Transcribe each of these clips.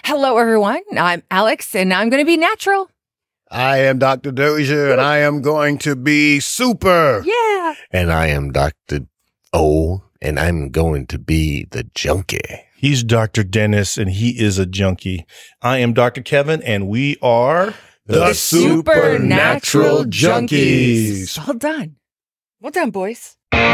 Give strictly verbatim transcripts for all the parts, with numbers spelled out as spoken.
Hello, everyone. I'm Alex, and I'm going to be natural. I am Doctor Dozier, and I am going to be super. Yeah. And I am Doctor O, and I'm going to be the junkie. He's Doctor Dennis, and he is a junkie. I am Doctor Kevin, and we are The, The Supernatural Junkies. Junkies. Well done. Well done, boys.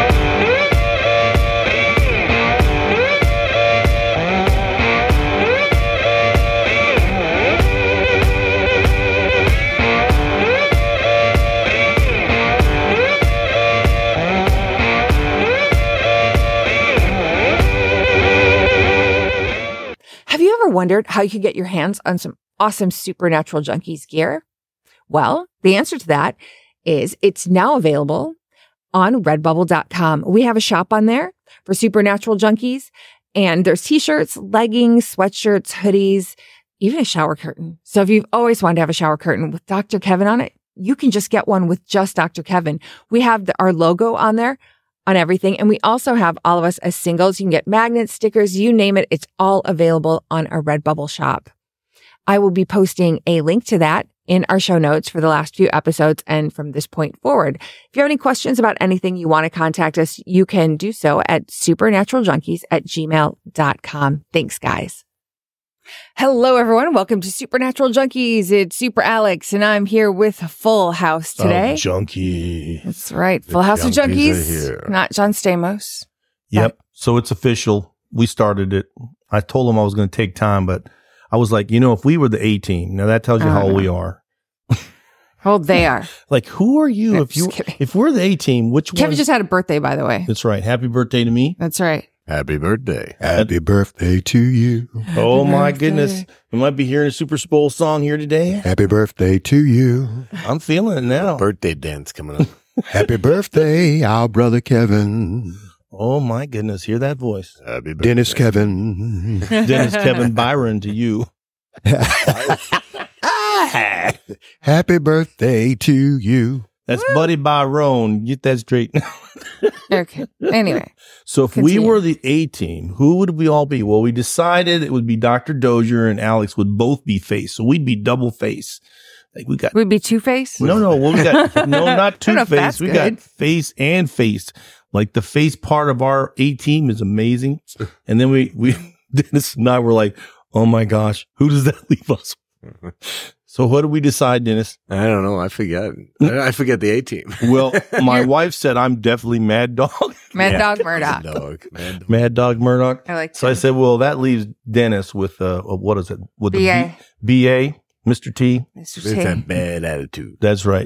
Have you ever wondered how you could get your hands on some awesome Supernatural Junkies gear? Well, the answer to that is it's now available on redbubble dot com. We have a shop on there for Supernatural Junkies, and there's t-shirts, leggings, sweatshirts, hoodies, even a shower curtain. So if you've always wanted to have a shower curtain with Doctor Kevin on it, you can just get one with just Doctor Kevin. We have the, our logo on there on everything. And we also have all of us as singles. You can get magnets, stickers, you name it. It's all available on our Redbubble shop. I will be posting a link to that in our show notes for the last few episodes and from this point forward. If you have any questions about anything, you want to contact us, you can do so at supernaturaljunkies at gmail dot com. Thanks, guys. Hello, everyone. Welcome to Supernatural Junkies. It's Super Alex, and I'm here with Full House today. a junkie. That's right. Full The House of junkies are Junkies. here. Not John Stamos. Yep. So it's official. We started it. I told him I was going to take time, but I was like, you know, if we were the A team, now that tells you I how don't old we know. are. How old they are. Like, who are you? I'm if you, just kidding. if we're the A team, which Kevin one? just had a birthday, by the way. That's right. Happy birthday to me. That's right. Happy birthday. Happy birthday to you. Oh my birthday. goodness. We might be hearing a Super Bowl song here today. Happy birthday to you. I'm feeling it now. Birthday dance coming up. Happy birthday, our brother Kevin. Oh my goodness. Hear that voice. Happy birthday. Dennis Kevin. Dennis Kevin Byron to you. Happy birthday to you. That's Buddy Byron. Get that straight. Okay. Anyway. So if Continue. we were the A team, who would we all be? Well, we decided it would be Doctor Dozier and Alex would both be face. So we'd be double face. Like we got We'd be Two-Face? no, no, well, we got no, not I don't two know if face. that's We good. got face and face. Like the face part of our A team is amazing. And then we we Dennis and I were like, oh my gosh, who does that leave us? So what did we decide, Dennis? I don't know. I forget. I I forget the A team. Well, my wife said I'm definitely Mad Dog. Mad Yeah. Dog Murdoch. Dog. Mad dog. Mad Dog Murdoch. I like So I that. said, well, that leaves Dennis with uh, uh, what is it? With B A. the B- BA, Mister T. Mister It's T. that bad attitude. That's right.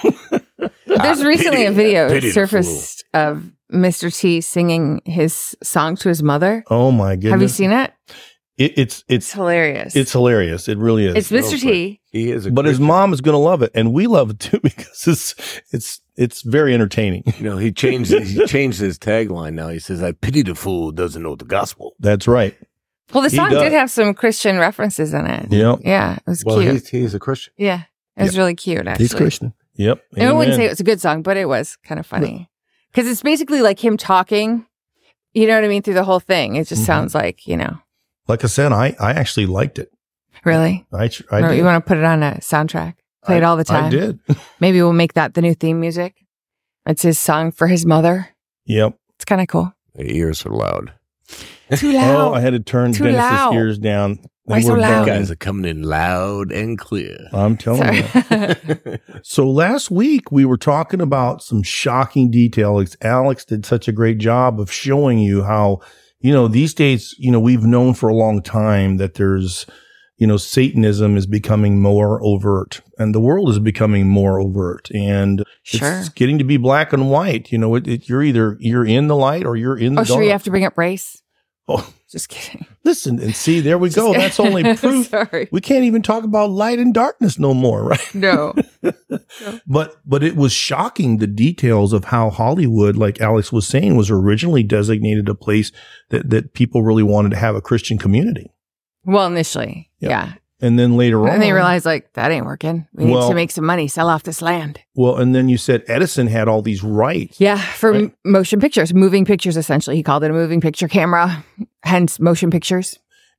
There's Ah, recently pity- a video pity the surfaced of Mister T singing his song to his mother. Oh my goodness! Have you seen it? It, it's It's it's hilarious. it's hilarious. It really is. It's Mister real T. He is a but his Christian. mom is going to love it, and we love it too because it's it's it's very entertaining. You know, he changed he changed his tagline now. He says, I pity the fool who doesn't know the gospel. That's right. Well, the He song does. did have some Christian references in it. Yep. Yeah, it was Well, cute. he's, he's a Christian. Yeah, it was really cute, actually. He's Christian. Yep. And I wouldn't Amen. say it was a good song, but it was kind of funny. Because it's basically like him talking, you know what I mean, through the whole thing. It just Mhm. sounds like, you know, Like I said, I I actually liked it. really. I tr- I Or did. you want to put it on a soundtrack? Play it I- all the time. I did. Maybe we'll make that the new theme music. It's his song for his mother. Yep. It's kind of cool. The ears are loud. Too Oh, loud. I had to turn Too Dennis's loud. ears down. Why And so we're loud? You done. guys are coming in loud and clear. I'm telling Sorry. you. So last week we were talking about some shocking details. Alex did such a great job of showing you how, you know, these days, you know, we've known for a long time that there's, you know, Satanism is becoming more overt and the world is becoming more overt and Sure. it's getting to be black and white. You know, it, it, you're either, you're in the light or you're in the Oh, dark. sure, you have to bring up race? Oh, Just kidding. listen and see, there we go. That's only proof. Sorry. We can't even talk about light and darkness no more, right? No. But but it was shocking the details of how Hollywood, like Alex was saying, was originally designated a place that, that people really wanted to have a Christian community. Well, initially. Yeah. Yeah. And then later on, And they realized, like, that ain't working. We need Well- to make some money, sell off this land. well, and then you said Edison had all these rights. Yeah, for Right. m- motion pictures, moving pictures, essentially. He called it a moving picture camera, hence motion pictures.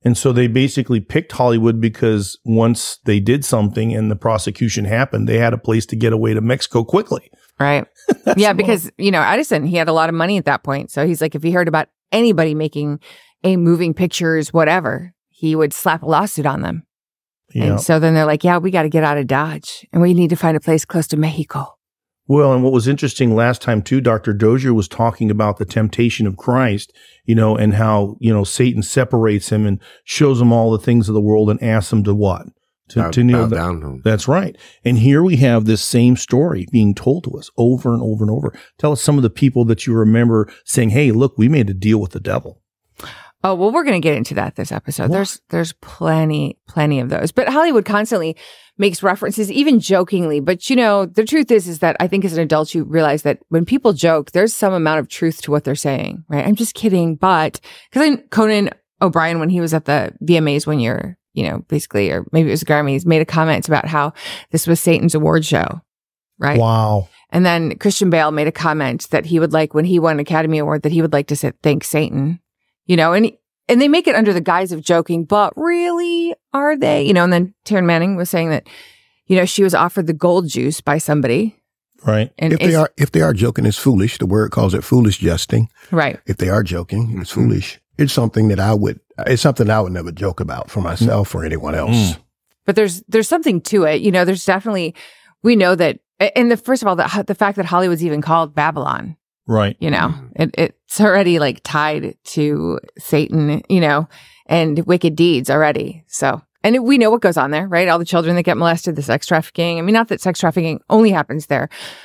And so they basically picked Hollywood because once they did something and the prosecution happened, they had a place to get away to Mexico quickly. Right. Yeah, because, you know, Edison, he had a lot of money at that point. So he's like, if he heard about anybody making a moving pictures, whatever, he would slap a lawsuit on them. Yeah. And so then they're like, yeah, we got to get out of Dodge and we need to find a place close to Mexico. Well, and what was interesting last time too, Doctor Dozier was talking about the temptation of Christ, you know, and how, you know, Satan separates him and shows him all the things of the world and asks him to what? To, Bow, to kneel bow down. down. That's right. And here we have this same story being told to us over and over and over. Tell us some of the people that you remember saying, hey, look, we made a deal with the devil. Oh, well, we're going to get into that this episode. What? There's there's plenty, plenty of those. But Hollywood constantly makes references, even jokingly. But, you know, the truth is, is that I think as an adult, you realize that when people joke, there's some amount of truth to what they're saying, right? I'm just kidding. But because Conan O'Brien, when he was at the V M As one year, you know, basically, or maybe it was the Grammys, made a comment about how this was Satan's award show, right? Wow. And then Christian Bale made a comment that he would like, when he won an Academy Award, that he would like to say, thank Satan. You know, and and they make it under the guise of joking, but really, are they? You know, and then Taryn Manning was saying that, you know, she was offered the gold juice by somebody. Right. And If they are if they are joking, it's foolish. The word calls it foolish jesting. right. If they are joking, it's Mm-hmm. foolish. It's something that I would it's something I would never joke about for myself or anyone else. Mm. But there's there's something to it. You know, there's definitely, we know that, and the first of all, the, the fact that Hollywood's even called Babylon, Right. you know, it, it's already like tied to Satan, you know, and wicked deeds already. So, and it, we know what goes on there, right? All the children that get molested, the sex trafficking. I mean, not that sex trafficking only happens there,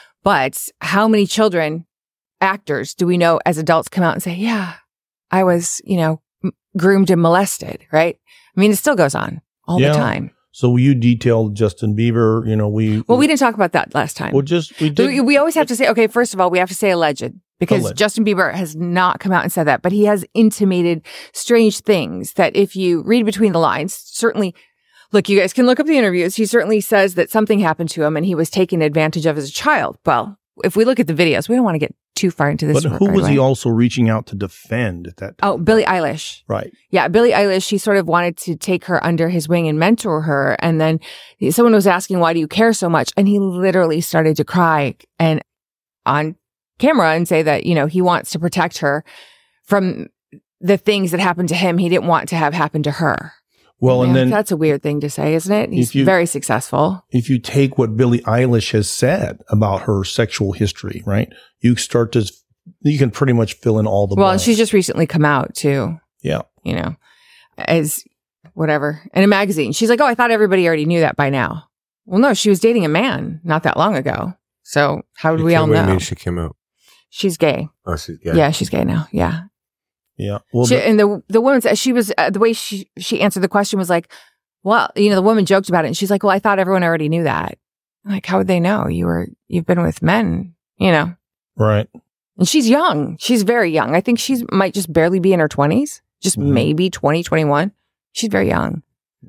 but how many children, actors, do we know as adults come out and say, yeah, I was, you know, m- groomed and molested, right? I mean, it still goes on all Yeah. the time. So you detailed Justin Bieber, you know, we. Well, we didn't talk about that last time. Well, just, we So did. we, we always have to say, okay, first of all, we have to say alleged because Alleged. Justin Bieber has not come out and said that, but he has intimated strange things that if you read between the lines, certainly, look, you guys can look up the interviews. He certainly says that something happened to him and he was taken advantage of as a child. Well, if we look at the videos, we don't want to get too far into this. But who right was he away. also reaching out to defend at that time? Oh, Billie Eilish. Right. Yeah, Billie Eilish, he sort of wanted to take her under his wing and mentor her. And then someone was asking, why do you care so much? And he literally started to cry and on camera and say that, you know, he wants to protect her from the things that happened to him. He didn't want to have happen to her. Well, and Yeah, then that's a weird thing to say, isn't it? He's If you- very successful. if you take what Billie Eilish has said about her sexual history, right? You start to, you can pretty much fill in all the Well, and blanks. she's just recently come out too, yeah. you know, as whatever, in a magazine. She's like, oh, I thought everybody already knew that by now. Well, no, she was dating a man not that long ago. So how do we all What do you know? mean she came out? She's gay. Oh, she's Yeah, gay. she's gay now. Yeah. Yeah. Well, She, the- and the the woman said she was uh, the way she she answered the question was like, well, you know, the woman joked about it, and she's like, well, I thought everyone already knew that. I'm like, how would they know? You were you've been with men, you know. right. And she's young. She's very young. I think she's might just barely be in her twenties, just Mhm. maybe twenty, twenty-one. She's very young.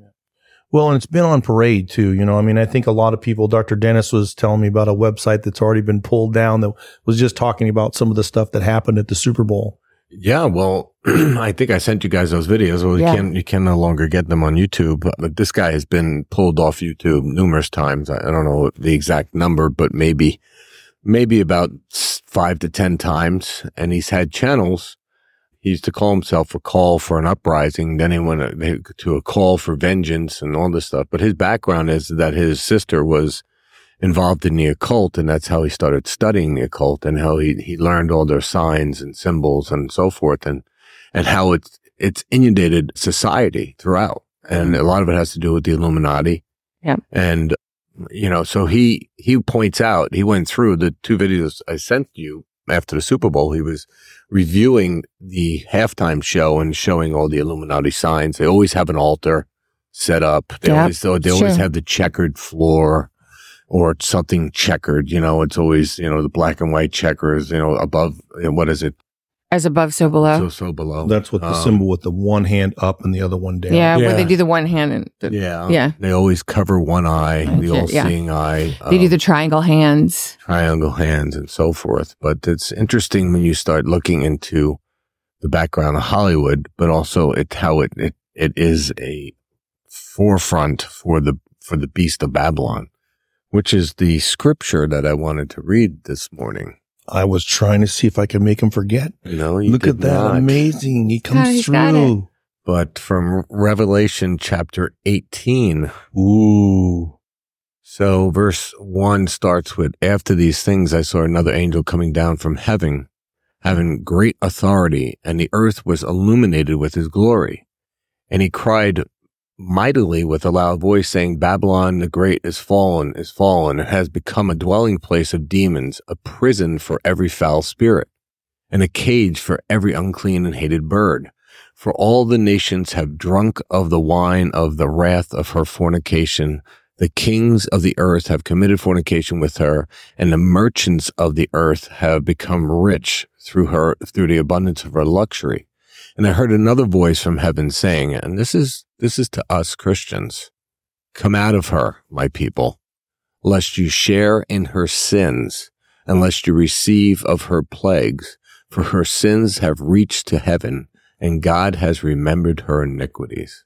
Well, and it's been on parade too. You know, I mean, I think a lot of people, Doctor Dennis was telling me about a website that's already been pulled down that was just talking about some of the stuff that happened at the Super Bowl. Yeah, well, I think I sent you guys those videos. Well, Yeah. you can you can no longer get them on YouTube. But this guy has been pulled off YouTube numerous times. I, I don't know the exact number, but maybe maybe about s- five to ten times. And he's had channels. He used to call himself a call for an uprising. Then he went uh, to a call for vengeance and all this stuff. But his background is that his sister was involved in the occult, and that's how he started studying the occult and how he, he learned all their signs and symbols and so forth, and and how it's it's inundated society throughout. And a lot of it has to do with the Illuminati. Yeah. And you know, so he he points out, he went through the two videos I sent you after the Super Bowl. He was reviewing the halftime show and showing all the Illuminati signs. They always have an altar set up. They Yep, always they always sure. have the checkered floor. Or it's something checkered, you know, it's always, you know, the black and white checkers, you know, above, you know, what is it? As above, so below. So, so below. That's what the Um, symbol with the one hand up and the other one down. yeah, where Yeah. they do the one hand and the, Yeah. Yeah. They always cover one eye, the Okay, all seeing eye. they do um, the triangle hands. triangle hands and so forth. But it's interesting when you start looking into the background of Hollywood, but also it how it, it it is a forefront for the for the beast of Babylon, which is the scripture that I wanted to read this morning. I was trying to see if I could make him forget. No, you Look did at that. not. Amazing. He comes Oh, he's got through. But from Revelation chapter eighteen. Ooh. So verse one starts with, after these things, I saw another angel coming down from heaven, having great authority, and the earth was illuminated with his glory. And he cried mightily with a loud voice, saying, Babylon the great is fallen, is fallen, and has become a dwelling place of demons, a prison for every foul spirit, and a cage for every unclean and hated bird. For all the nations have drunk of the wine of the wrath of her fornication. The kings of the earth have committed fornication with her, and the merchants of the earth have become rich through her, through the abundance of her luxury. And I heard another voice from heaven saying, and this is, this is to us Christians, come out of her, my people, lest you share in her sins, and lest you receive of her plagues, for her sins have reached to heaven, and God has remembered her iniquities.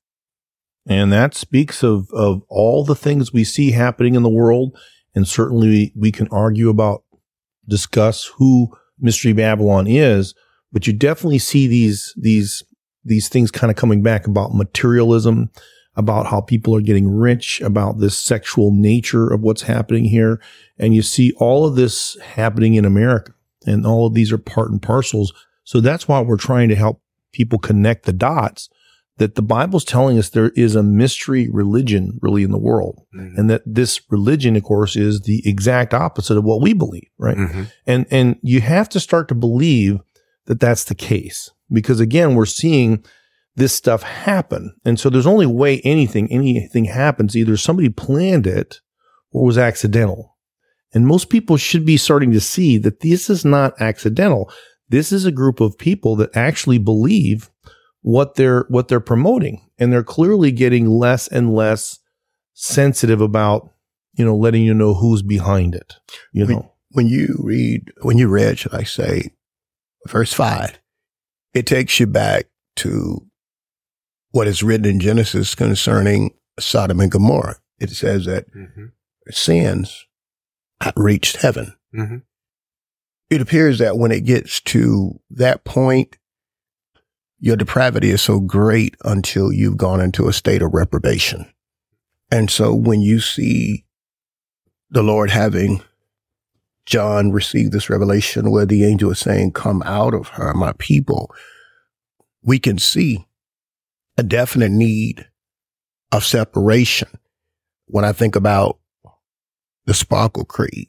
And that speaks of, of all the things we see happening in the world. And certainly we can argue about, discuss who Mystery Babylon is, but you definitely see these, these, these things kind of coming back about materialism, about how people are getting rich, about this sexual nature of what's happening here. And you see all of this happening in America, and all of these are part and parcels. So that's why we're trying to help people connect the dots, that the Bible's telling us there is a mystery religion really in the world. Mm-hmm. And that this religion, of course, is the exact opposite of what we believe, right? Mm-hmm. And, and you have to start to believe that that's the case, because again, we're seeing this stuff happen. And so there's only way anything, anything happens. Either somebody planned it or it was accidental. And most people should be starting to see that this is not accidental. This is a group of people that actually believe what they're, what they're promoting. And they're clearly getting less and less sensitive about, you know, letting you know who's behind it. You when, know, when you read, when you read, should I say, verse five, it takes you back to what is written in Genesis concerning Sodom and Gomorrah. It says that mm-hmm. sins had reached heaven. Mm-hmm. It appears that when it gets to that point, your depravity is so great until you've gone into a state of reprobation. And so when you see the Lord having John receive this revelation where the angel is saying, come out of her, my people, we can see a definite need of separation. When I think about the Sparkle Creed,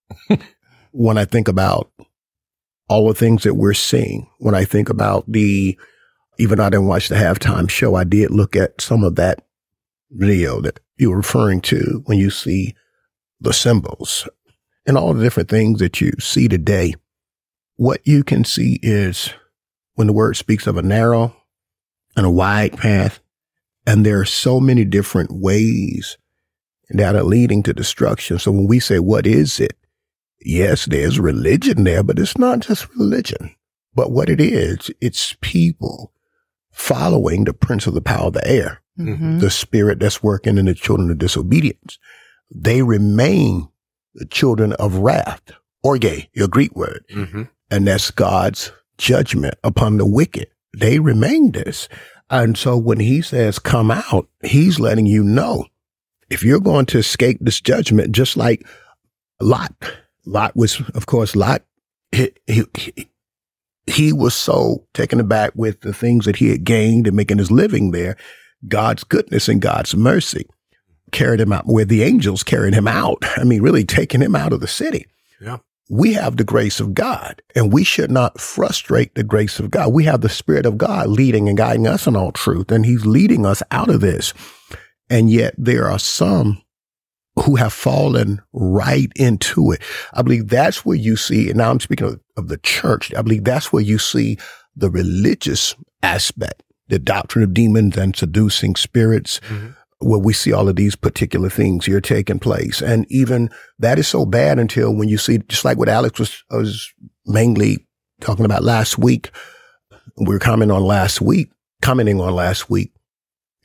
when I think about all the things that we're seeing, when I think about the, even though I didn't watch the halftime show, I did look at some of that video that you were referring to when you see the symbols and all the different things that you see today. What you can see is when the word speaks of a narrow and a wide path, and there are so many different ways that are leading to destruction. So when we say, what is it? Yes, there's religion there, but it's not just religion. But what it is, it's people following the prince of the power of the air, mm-hmm. the spirit that's working in the children of disobedience. They remain the children of wrath, orge, your Greek word. Mm-hmm. And that's God's judgment upon the wicked. They remain this. And so when he says, come out, he's letting you know, if you're going to escape this judgment, just like Lot, Lot was, of course, Lot, he, he, he, he was so taken aback with the things that he had gained and making his living there. God's goodness and God's mercy carried him out, where the angels carried him out. I mean, really taking him out of the city. Yeah. We have the grace of God, and we should not frustrate the grace of God. We have the Spirit of God leading and guiding us in all truth, and he's leading us out of this. And yet there are some who have fallen right into it. I believe that's where you see, and now I'm speaking of, of the church, I believe that's where you see the religious aspect, the doctrine of demons and seducing spirits, mm-hmm. where we see all of these particular things here taking place. And even that is so bad until when you see, just like what Alex was, was mainly talking about last week, we were commenting on last week, commenting on last week,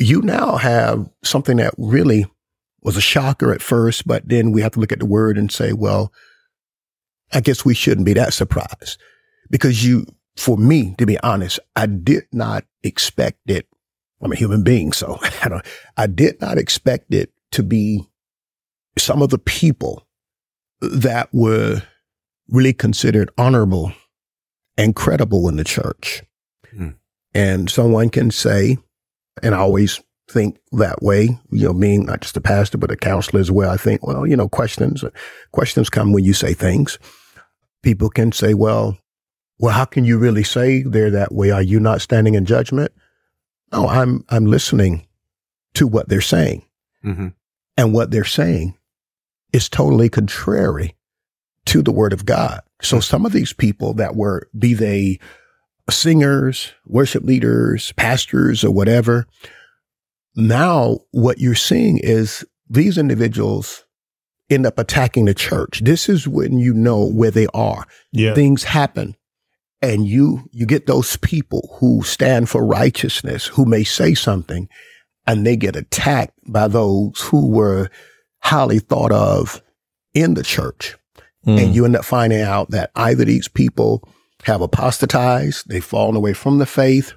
you now have something that really was a shocker at first, but then we have to look at the word and say, well, I guess we shouldn't be that surprised. Because you, for me, to be honest, I did not expect it. I'm a human being, so I don't, I did not expect it to be some of the people that were really considered honorable and credible in the church. Hmm. And someone can say, and I always think that way, you know, being not just a pastor, but a counselor as well. I think, well, you know, questions, questions come when you say things. People can say, well, well, how can you really say they're that way? Are you not standing in judgment? No, I'm, I'm listening to what they're saying. Mm-hmm. And what they're saying is totally contrary to the word of God. So some of these people that were, be they singers, worship leaders, pastors, or whatever, now what you're seeing is these individuals end up attacking the church. This is when you know where they are. Yeah. Things happen. And you, you get those people who stand for righteousness, who may say something, and they get attacked by those who were highly thought of in the church. Mm. And you end up finding out that either these people have apostatized, they've fallen away from the faith,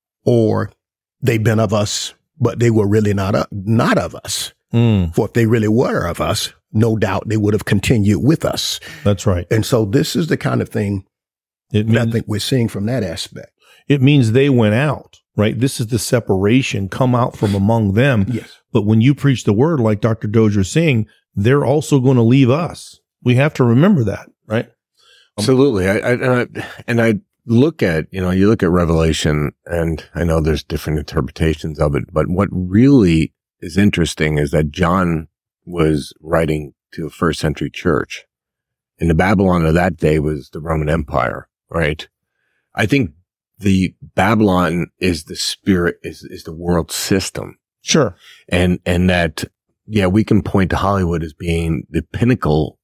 or they've been of us, but they were really not, uh, not of us. Mm. For if they really were of us, no doubt they would have continued with us. That's right. And so this is the kind of thing it means, that I think we're seeing from that aspect. It means they went out, right? This is the separation, come out from among them. Yes. But when you preach the word, like Doctor Dozier is saying, they're also going to leave us. We have to remember that, right? Absolutely. I, I, and I, and I look at, you know, you look at Revelation, and I know there's different interpretations of it, but what really is interesting is that John was writing to a first century church, and the Babylon of that day was the Roman Empire, right? I think the Babylon is the spirit, is, is the world system. Sure. And, and that, yeah, we can point to Hollywood as being the pinnacle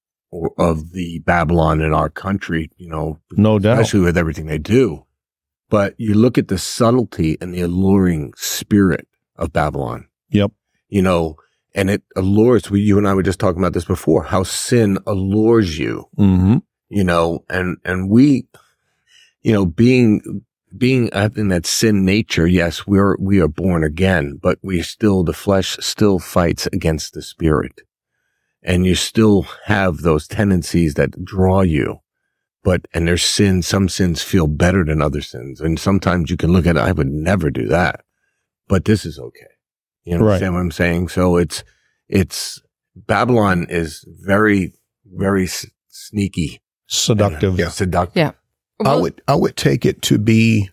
of the Babylon in our country, you know, no doubt, especially with everything they do. But you look at the subtlety and the alluring spirit of Babylon. Yep. You know, and it allures, we, you and I were just talking about this before, how sin allures you, mm-hmm. you know, and, and we, you know, being, being having that sin nature, yes, we're, we are born again, but we still, the flesh still fights against the spirit. And you still have those tendencies that draw you. But, and there's sins, some sins feel better than other sins. And sometimes you can look at it, I would never do that. But this is okay. You understand right. what I'm saying? So it's, it's, Babylon is very, very s- sneaky. Seductive. Yeah. Seductive. Yeah. Well, I would, I would take it to be,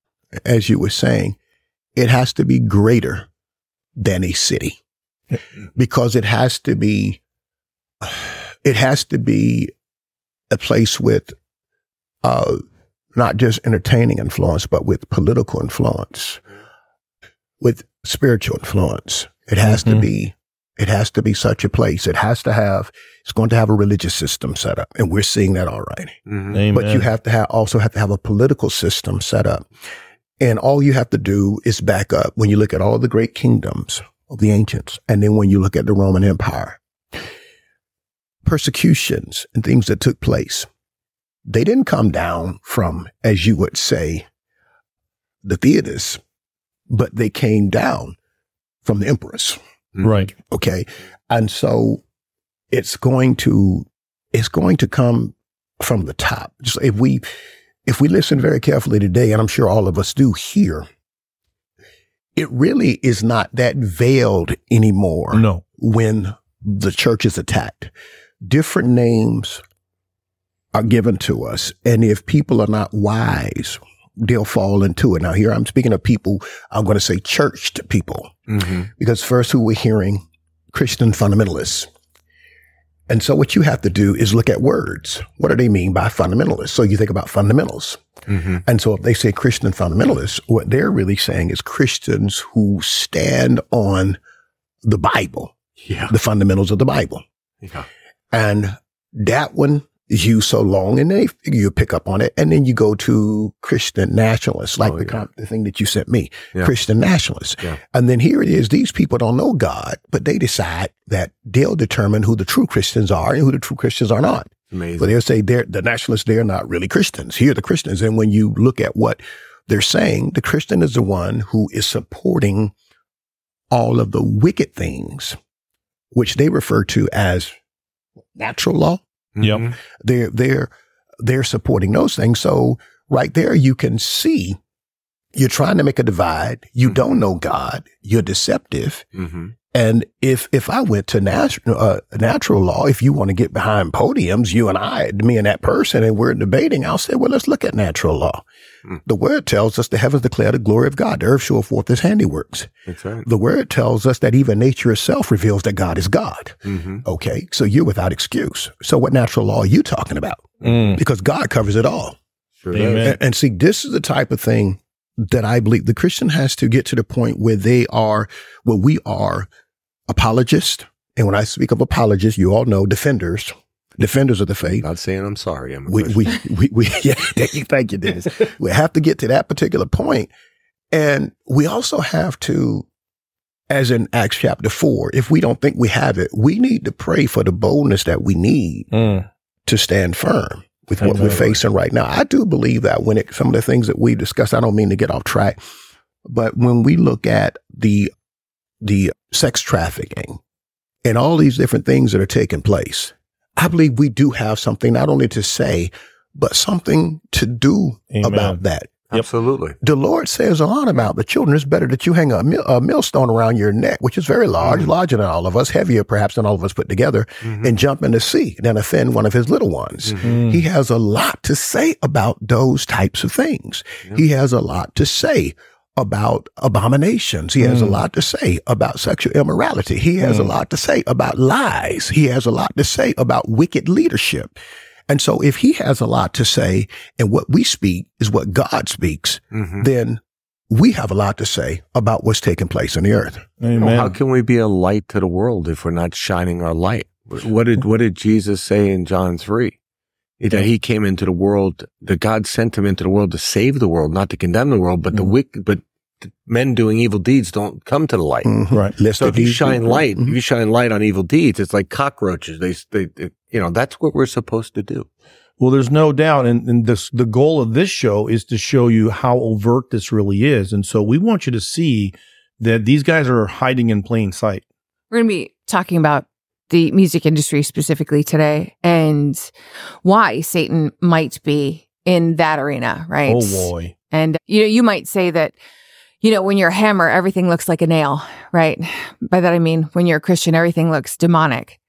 as you were saying, it has to be greater than a city, because it has to be, it has to be a place with, uh, not just entertaining influence, but with political influence, with spiritual influence. It has mm-hmm. to be, it has to be such a place. It has to have, it's going to have a religious system set up, and we're seeing that already. Mm-hmm. But you have to have, also have to have a political system set up. And all you have to do is back up when you look at all the great kingdoms of the ancients. And then when you look at the Roman Empire, persecutions and things that took place, they didn't come down from, as you would say, the theaters, but they came down from the emperors. Right. Okay. And so it's going to, it's going to come from the top. Just if we, if we listen very carefully today, and I'm sure all of us do here, it really is not that veiled anymore. No. When the church is attacked, different names are given to us. And if people are not wise, they'll fall into it. Now here I'm speaking of people, I'm going to say churched people, mm-hmm. because first who we're hearing, Christian fundamentalists. And so what you have to do is look at words. What do they mean by fundamentalists? So you think about fundamentals. Mm-hmm. And so if they say Christian fundamentalists, what they're really saying is Christians who stand on the Bible, yeah. the fundamentals of the Bible. Yeah. And that one used so long, and they you pick up on it, and then you go to Christian nationalists, like Oh, the, yeah. con- the thing that you sent me, Yeah. Christian nationalists. Yeah. And then here it is, these people don't know God, but they decide that they'll determine who the true Christians are and who the true Christians are not. Amazing. But they'll say they're the nationalists, they're not really Christians. Here are the Christians. And when you look at what they're saying, the Christian is the one who is supporting all of the wicked things, which they refer to as natural law. Yep. Mhm. They're they're they're supporting those things. So right there, you can see you're trying to make a divide. You Mhm. don't know God. You're deceptive. Mhm. And if if I went to natural uh, natural law, if you want to get behind podiums, you and I, me and that person, and we're debating, I'll say, well, let's look at natural law. Mm. The word tells us the heavens declare the glory of God. The earth show forth his handiworks. That's right. The word tells us that even nature itself reveals that God is God. Mhm. Okay, so you're without excuse. So what natural law are you talking about? Mm. Because God covers it all. Sure Amen. does. And, and see, this is the type of thing that I believe the Christian has to get to the point where they are, where we are apologists. And when I speak of apologists, you all know defenders, defenders of the faith. Not saying I'm sorry. I'm a We, Christian. we, we, we, yeah, thank you, thank you, Dennis. We have to get to that particular point. And we also have to, as in Acts chapter four, if we don't think we have it, we need to pray for the boldness that we need Mm. to stand firm with what we're Amen. facing right now. I do believe that when it, some of the things that we discussed, I don't mean to get off track, but when we look at the, the sex trafficking and all these different things that are taking place, I believe we do have something not only to say, but something to do Amen. about that. Yep. Absolutely. The Lord says a lot about the children. It's better that you hang a, mill, a millstone around your neck, which is very large, Mhm. larger than all of us, heavier perhaps than all of us put together, Mhm. and jump in the sea than offend one of his little ones. Mhm. Mm. He has a lot to say about those types of things. Yeah. He has a lot to say about abominations. He has a Mm. lot to say about sexual immorality. He has a Mm. lot to say about lies. He has a lot to say about wicked leadership. And so if he has a lot to say and what we speak is what God speaks, Mhm. then we have a lot to say about what's taking place on the earth. Amen. Well, how can we be a light to the world if we're not shining our light? What did what did Jesus say in John three? That he came into the world, that God sent him into the world to save the world, not to condemn the world, but the Mhm. wicked, but the men doing evil deeds don't come to the light. Mhm. Right. Lest So the if you deeds- shine light, Mhm. if you shine light on evil deeds, it's like cockroaches. They, they, they you know, that's what we're supposed to do. Well, there's no doubt. And, and this, the goal of this show is to show you how overt this really is. And so we want you to see that these guys are hiding in plain sight. We're going to be talking about the music industry specifically today and why Satan might be in that arena, right? Oh boy. And you know, you might say that, you know, when you're a hammer, everything looks like a nail, right? By that I mean, when you're a Christian, everything looks demonic.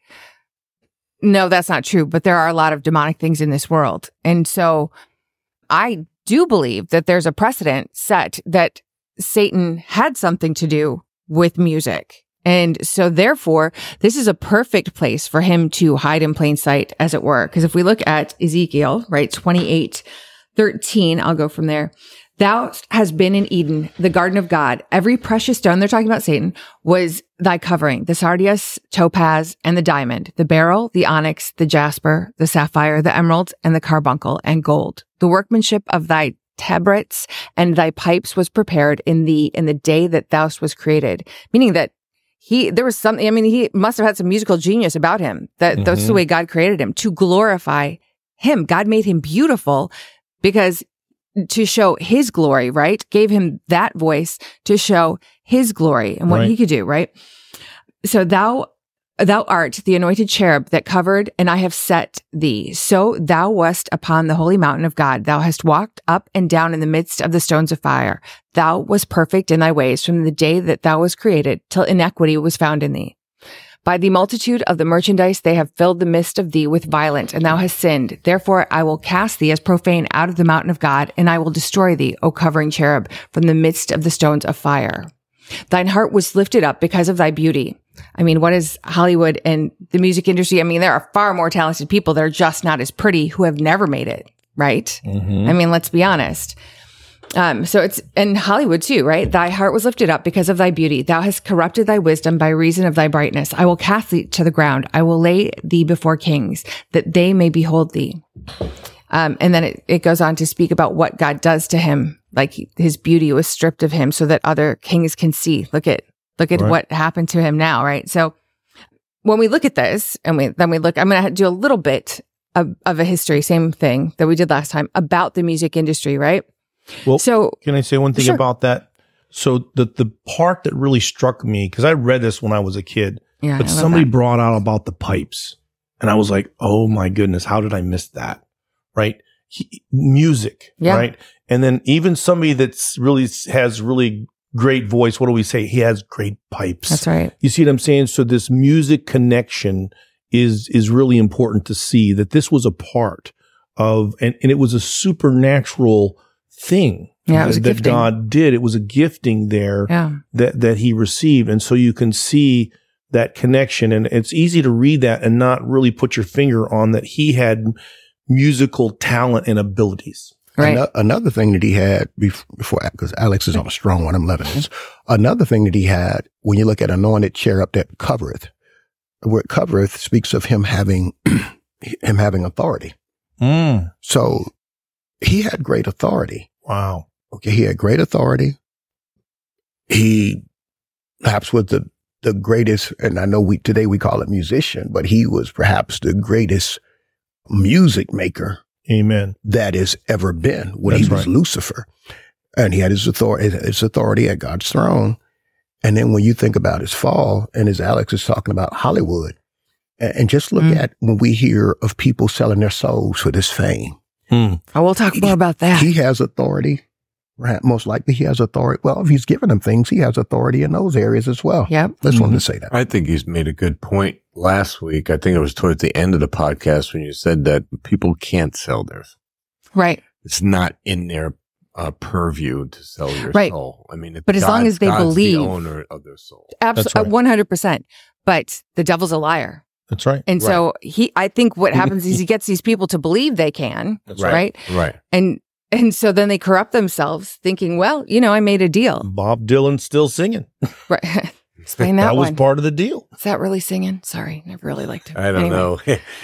No, that's not true, but there are a lot of demonic things in this world. And so I do believe that there's a precedent set that Satan had something to do with music. And so therefore, this is a perfect place for him to hide in plain sight, as it were. Because if we look at Ezekiel, right, twenty-eight thirteen, I'll go from there. Thou hast been in Eden, the garden of God. Every precious stone, they're talking about Satan, was thy covering. The sardius, topaz, and the diamond, the beryl, the onyx, the jasper, the sapphire, the emerald, and the carbuncle, and gold. The workmanship of thy tabrets and thy pipes was prepared in the, in the day that thou was created. Meaning that he, there was something, I mean, he must have had some musical genius about him. That Mhm. that's the way God created him, to glorify him. God made him beautiful because to show his glory, right? Gave him that voice to show his glory and what Right. he could do, right? So thou, thou art the anointed cherub that covered, and I have set thee. So thou wast upon the holy mountain of God. Thou hast walked up and down in the midst of the stones of fire. Thou wast perfect in thy ways from the day that thou was created till iniquity was found in thee. By the multitude of the merchandise they have filled the midst of thee with violence, and thou hast sinned. Therefore I will cast thee as profane out of the mountain of God, and I will destroy thee, O covering cherub, from the midst of the stones of fire. Thine heart was lifted up because of thy beauty. I mean, what is Hollywood and the music industry? I mean, there are far more talented people that are just not as pretty who have never made it, right? Mm-hmm. I mean, let's be honest. Um, so it's in Hollywood too, right? Thy heart was lifted up because of thy beauty. Thou hast corrupted thy wisdom by reason of thy brightness. I will cast thee to the ground. I will lay thee before kings that they may behold thee. Um, and then it, it goes on to speak about what God does to him. Like he, his beauty was stripped of him so that other kings can see. Look at, look at Right. what happened to him now, right? So when we look at this and we, then we look, I'm going to do a little bit of, of a history, same thing that we did last time about the music industry, right? Well, So can I say one thing Sure. about that? So the the part that really struck me, because I read this when I was a kid, yeah, but I love somebody that. brought out about the pipes, and I was like, "Oh my goodness, how did I miss that?" Right? He, music, Yeah. right? And then even somebody that's really has really great voice. What do we say? He has great pipes. That's right. You see what I'm saying? So this music connection is is really important to see that this was a part of, and, and it was a supernatural thing Yeah, it was a that, that gifting. God did. It was a gifting there Yeah. that that He received, and so you can see that connection. And it's easy to read that and not really put your finger on that he had musical talent and abilities. Right. Ano- another thing that he had bef- before, because Alex is on a strong one, I'm loving this. Another thing that he had, when you look at anointed cherub that covereth, the word covereth speaks of him having, him having authority. Mm. So he had great authority. Wow. Okay. He had great authority. He perhaps was the, the greatest, and I know we, today we call it musician, but he was perhaps the greatest music maker Amen. that has ever been when That's he was right. Lucifer. And he had his authority, his authority at God's throne. And then when you think about his fall, and as Alex is talking about Hollywood, and, and just look Mm. at when we hear of people selling their souls for this fame. Mm. Oh, we'll talk more about that. He has authority. Right? Most likely he has authority. Well, if he's given them things, he has authority in those areas as well. Yep. Just wanted Mhm. to say that. I think he's made a good point last week. I think it was towards the end of the podcast when you said that people can't sell theirs. Right. It's not in their uh, purview to sell your Right. soul. I mean, it's But as long God- as they God's believe- the owner of their soul. Absolutely. right. one hundred percent. But the devil's a liar. That's right. And so he, I think what happens is he gets these people to believe they can, That's right? Right. And, and so then they corrupt themselves thinking, well, you know, I made a deal. Bob Dylan's still singing. Right. Explain that, That was one. part of the deal. Is that really singing? Sorry. Never really liked him. I don't Anyway. know.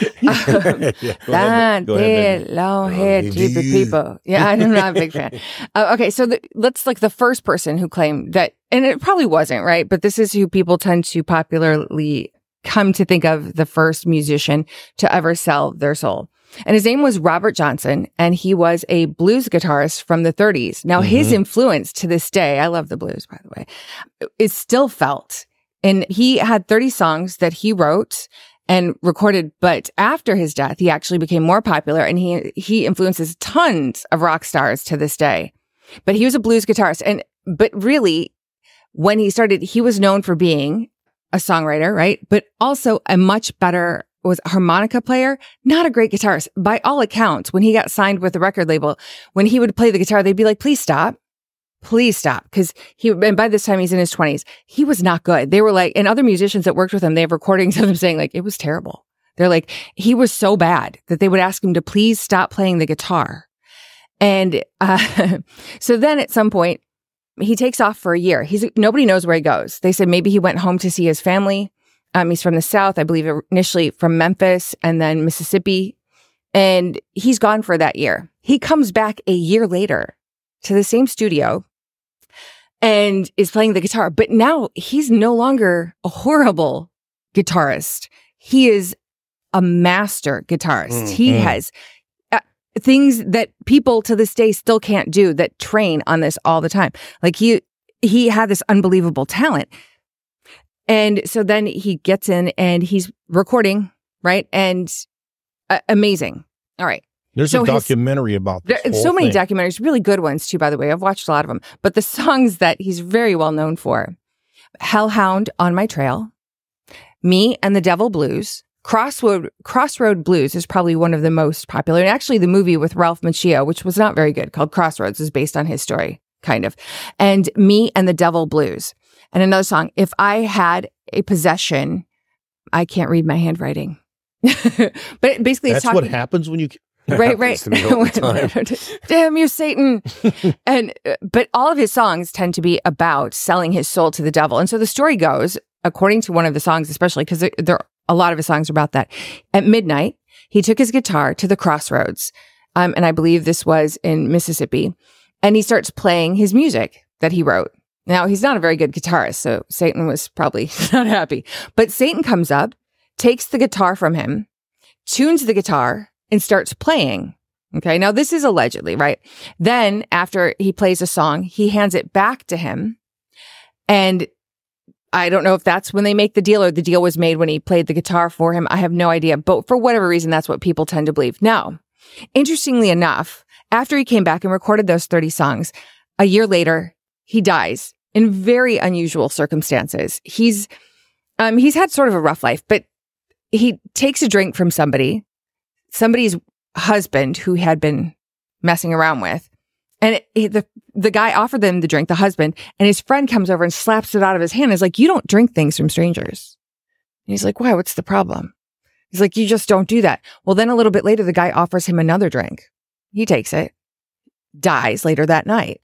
Yeah. That Go ahead, big long haired Oh, stupid dude. people. Yeah, I'm not a big fan. Uh, okay, so the, let's like the first person who claimed that, and it probably wasn't, right? But this is who people tend to popularly come to think of the first musician to ever sell their soul. And his name was Robert Johnson, and he was a blues guitarist from the thirties. Now, his Mhm. influence to this day, I love the blues, by the way, is still felt. And he had thirty songs that he wrote and recorded, but after his death, he actually became more popular, and he he influences tons of rock stars to this day. But he was a blues guitarist, and but really, when he started, he was known for being a songwriter, right? But also a much better was a harmonica player, not a great guitarist. By all accounts, when he got signed with the record label, when he would play the guitar, they'd be like, please stop. Please stop. Because he, and by this time he's in his twenties, he was not good. They were like, and other musicians that worked with him, they have recordings of him saying like, it was terrible. They're like, he was so bad that they would ask him to please stop playing the guitar. And uh, so then at some point, he takes off for a year. He's nobody knows where he goes. They said maybe he went home to see his family. Um, he's from the South, I believe, initially from Memphis and then Mississippi. And he's gone for that year. He comes back a year later to the same studio and is playing the guitar. But now he's no longer a horrible guitarist. He is a master guitarist. Mm, he mm. has uh, things that people to this day still can't do that train on this all the time. Like he, he had this unbelievable talent. And so then he gets in and he's recording, right? And uh, amazing. All right. There's So a his- documentary about this. There, whole so many thing. documentaries, really good ones too, by the way. I've watched a lot of them. But the songs that he's very well known for, Hellhound on My Trail, Me and the Devil Blues, Crossroad Crossroad Blues is probably one of the most popular. And actually the movie with Ralph Macchio, which was not very good, called Crossroads, is based on his story, kind of. And Me and the Devil Blues. And another song, If I Had a Possession, I Can't Read My Handwriting. But basically it's That's talking... what happens when you. Right, right. To me all the time. Damn you, Satan. and But all of his songs tend to be about selling his soul to the devil. And so the story goes, according to one of the songs, especially because there, there a lot of his songs are about that. At midnight, he took his guitar to the crossroads. Um, and I believe this was in Mississippi. And he starts playing his music that he wrote. Now, he's not a very good guitarist, so Satan was probably not happy. But Satan comes up, takes the guitar from him, tunes the guitar, and starts playing. Okay, now this is allegedly, right? Then, after he plays a song, he hands it back to him. And I don't know if that's when they make the deal or the deal was made when he played the guitar for him. I have no idea. But for whatever reason, that's what people tend to believe. Now, interestingly enough, after he came back and recorded those thirty songs, a year later, he dies in very unusual circumstances. He's um, he's had sort of a rough life, but he takes a drink from somebody, somebody's husband who had been messing around with. And it, it, the the guy offered them the drink, the husband, and his friend comes over and slaps it out of his hand. Is like, you don't drink things from strangers. And he's like, why? What's the problem? He's like, you just don't do that. Well, then a little bit later, the guy offers him another drink. He takes it, dies later that night.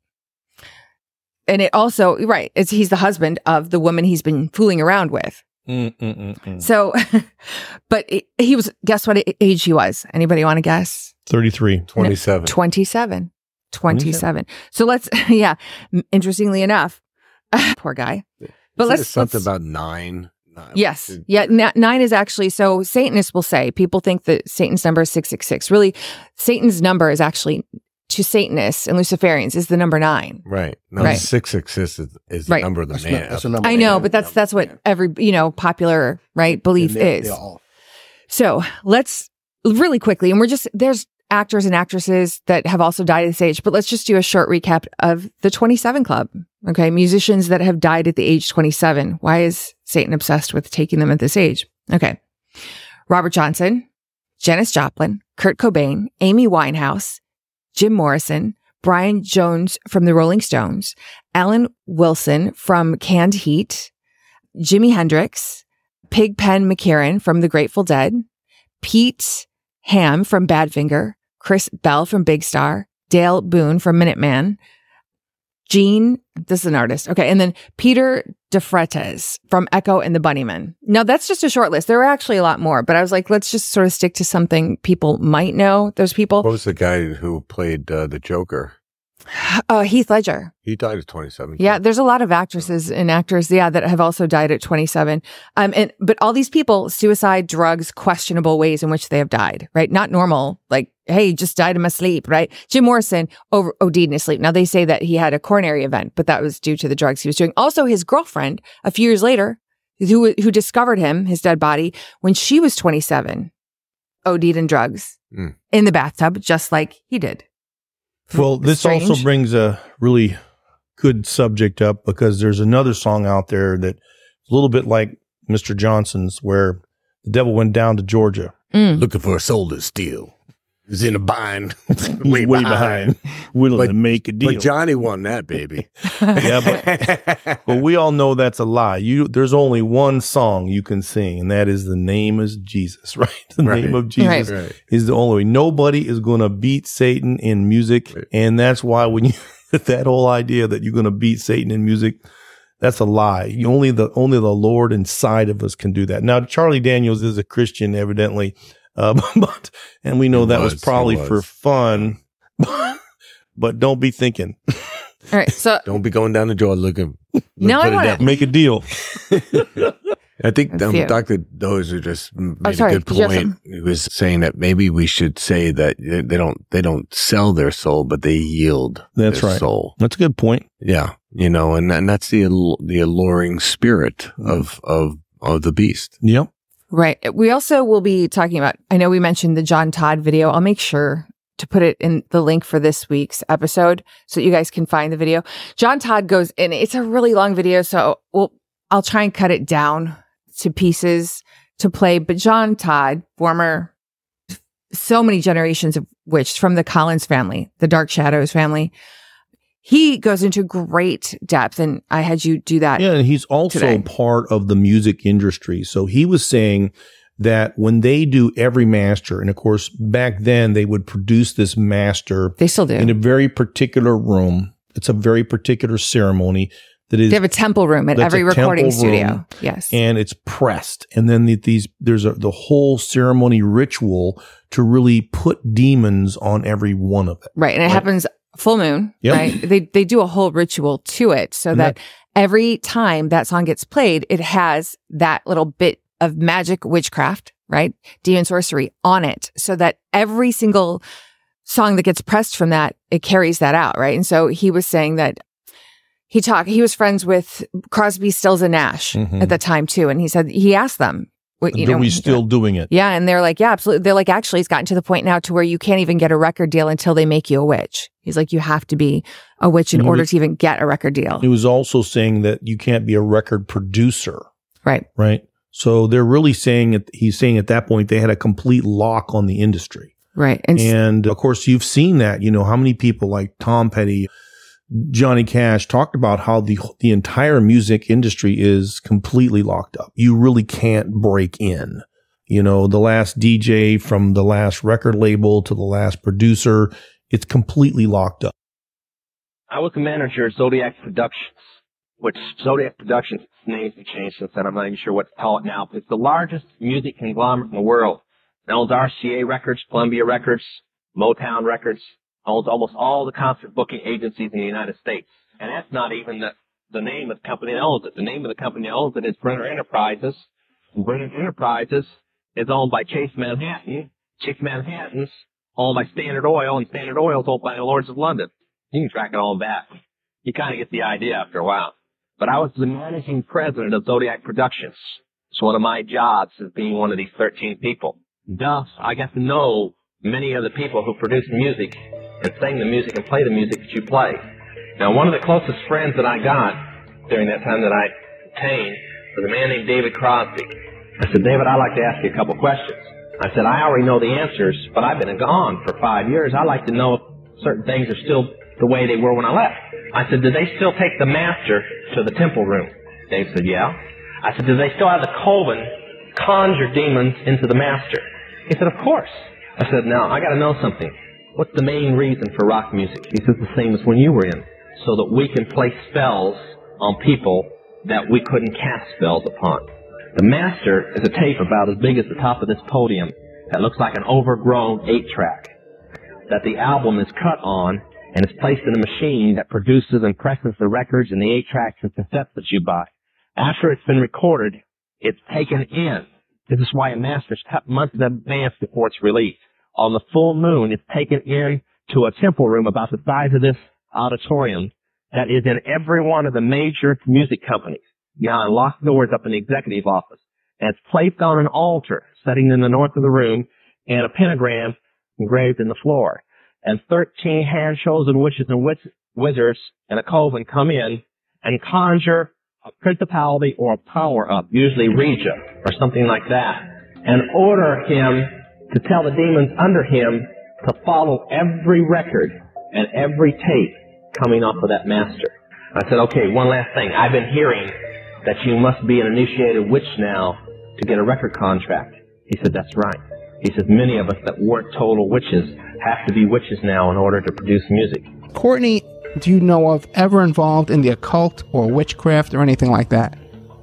And it also, right, it's, he's the husband of the woman he's been fooling around with. Mm, mm, mm, mm. So, but it, he was, guess what age he was? Anybody want to guess? thirty-three. twenty-seven. twenty-seven. twenty-seven. So let's, yeah, interestingly enough, poor guy. But Isn't let's it something let's, about nine. nine Yes. It- Yeah. N- nine is actually, so Satanists will say, people think that Satan's number is six six six. Really, Satan's number is actually, to Satanists and Luciferians, is the number nine. Right. No, Right. six six six is, is the Right. number of the That's, man. not, that's a number. I know, man. but that's that's what Yeah. every, you know, popular, right, belief And they're- is. they're off. So let's really quickly, and we're just, there's actors and actresses that have also died at this age, but let's just do a short recap of the twenty-seven Club. Okay. Musicians that have died at the age twenty-seven. Why is Satan obsessed with taking them at this age? Okay. Robert Johnson, Janis Joplin, Kurt Cobain, Amy Winehouse, Jim Morrison, Brian Jones from the Rolling Stones, Alan Wilson from Canned Heat, Jimi Hendrix, Pigpen McCarran from the Grateful Dead, Pete Ham from Badfinger, Chris Bell from Big Star, Dale Boone from Minuteman, Gene, this is an artist. Okay. And then Peter DeFreitas from Echo and the Bunnymen. Now that's just a short list. There are actually a lot more, but I was like, let's just sort of stick to something people might know. Those people. What was the guy who played uh, the Joker? Uh, Heath Ledger. He died at twenty-seven. Yeah, there's a lot of actresses and actors, yeah, that have also died at twenty-seven. Um, and but all these people, suicide, drugs, questionable ways in which they have died, right? Not normal, like, hey, just died in my sleep, right? Jim Morrison over OD'd in his sleep. Now they say that he had a coronary event, but that was due to the drugs he was doing. Also, his girlfriend, a few years later, who who discovered him, his dead body, when she was twenty-seven, OD'd in drugs Mm. in the bathtub, just like he did. Well, this Strange. also brings a really good subject up because there's another song out there that's a little bit like Mister Johnson's where the devil went down to Georgia. Mm. Looking for a soul to steal. He's in a bind. He's way, behind. Willing But- to make a deal. But Johnny won that, baby. Yeah, But we all know that's a lie. You, there's only one song you can sing, and that is "The Name Is Jesus." Right, the Right. name of Jesus Right. Right. is the only way. Nobody is going to beat Satan in music, Right. and that's why when you that whole idea that you're going to beat Satan in music, that's a lie. You only the only the Lord inside of us can do that. Now, Charlie Daniels is a Christian, evidently, uh, but and we know He that was, was, he probably was. for fun. But don't be thinking. All right. So Don't be going down the door looking. Look Now for I the wanna- devil. Make a deal. I think A um, few. Doctor Dozer just made Oh, sorry. a good Did you have point. He was saying that maybe we should say that they they don't they don't sell their soul, but they yield That's their right. soul. That's a good point. Yeah, you know, and and that's the al- the alluring spirit of of of the beast. Yep. Right. We also will be talking about, I know we mentioned the John Todd video. I'll make sure to put it in the link for this week's episode so that you guys can find the video. John Todd goes in, it's a really long video, so we'll, I'll try and cut it down to pieces to play. But John Todd, former, so many generations of which from the Collins family, the Dark Shadows family, he goes into great depth. And I had you do that. Yeah, and he's also today. part of the music industry. So he was saying that when they do every master, and of course, back then they would produce this master. They still do. In a very particular room. It's a very particular ceremony that is. They have a temple room at every recording studio. Yes. And it's pressed. And then the, these, there's a, the whole ceremony ritual to really put demons on every one of it. Right. And it right. happens full moon. Yep. Right. They, they do a whole ritual to it so that, that every time that song gets played, it has that little bit of magic witchcraft, right? Demon sorcery on it so that every single song that gets pressed from that, it carries that out, right? And so he was saying that he talked, he was friends with Crosby, Stills, and Nash mm-hmm. at the time too. And he said, he asked them, what, you Are know, we still doing it? Yeah. And they're like, yeah, absolutely. They're like, actually, it's gotten to the point now to where you can't even get a record deal until they make you a witch. He's like, you have to be a witch in order was, to even get a record deal. He was also saying that you can't be a record producer. Right. Right. So they're really saying it, he's saying at that point, they had a complete lock on the industry. Right. And, and of course, you've seen that, you know, how many people like Tom Petty, Johnny Cash talked about how the, the entire music industry is completely locked up. You really can't break in. You know, the last D J from the last record label to the last producer, it's completely locked up. I was the manager of Zodiac Productions, which Zodiac Productions, its name's been changed since then. I'm not even sure what to call it now, but it's the largest music conglomerate in the world. It owns R C A Records, Columbia Records, Motown Records, owns almost all the concert booking agencies in the United States. And that's not even the, the name of the company that owns it. The name of the company that owns it is Brenner Enterprises. And Brenner Enterprises is owned by Chase Manhattan. Chase Manhattan's owned by Standard Oil, and Standard Oil is owned by the Lords of London. You can track it all back. You kind of get the idea after a while. But I was the managing president of Zodiac Productions. It's one of my jobs as being one of these thirteen people. Thus, I got to know many of the people who produce music and sing the music and play the music that you play. Now, one of the closest friends that I got during that time that I obtained was a man named David Crosby. I said, David, I'd like to ask you a couple questions. I said, I already know the answers, but I've been gone for five years. I'd like to know if certain things are still the way they were when I left. I said, do they still take the master to the temple room? Dave said, yeah. I said, do they still have the coven conjure demons into the master? He said, of course. I said, now, I got to know something. What's the main reason for rock music? He says, the same as when you were in, so that we can play spells on people that we couldn't cast spells upon. The master is a tape about as big as the top of this podium that looks like an overgrown eight-track that the album is cut on and is placed in a machine that produces and presses the records and the eight-tracks and cassettes that you buy. After it's been recorded, it's taken in. This is why a master is cut months in advance before it's released. On the full moon, it's taken in to a temple room about the size of this auditorium that is in every one of the major music companies. Behind locked doors up in the executive office. And it's placed on an altar sitting in the north of the room and a pentagram engraved in the floor. And thirteen hand-chosen witches and witch- wizards and a coven come in and conjure a principality or a power-up, usually Regia or something like that, and order him to tell the demons under him to follow every record and every tape coming off of that master. I said, okay, one last thing. I've been hearing that you must be an initiated witch now to get a record contract. He said, that's right. He says, many of us that weren't total witches have to be witches now in order to produce music. Courtney, do you know of ever involved in the occult or witchcraft or anything like that?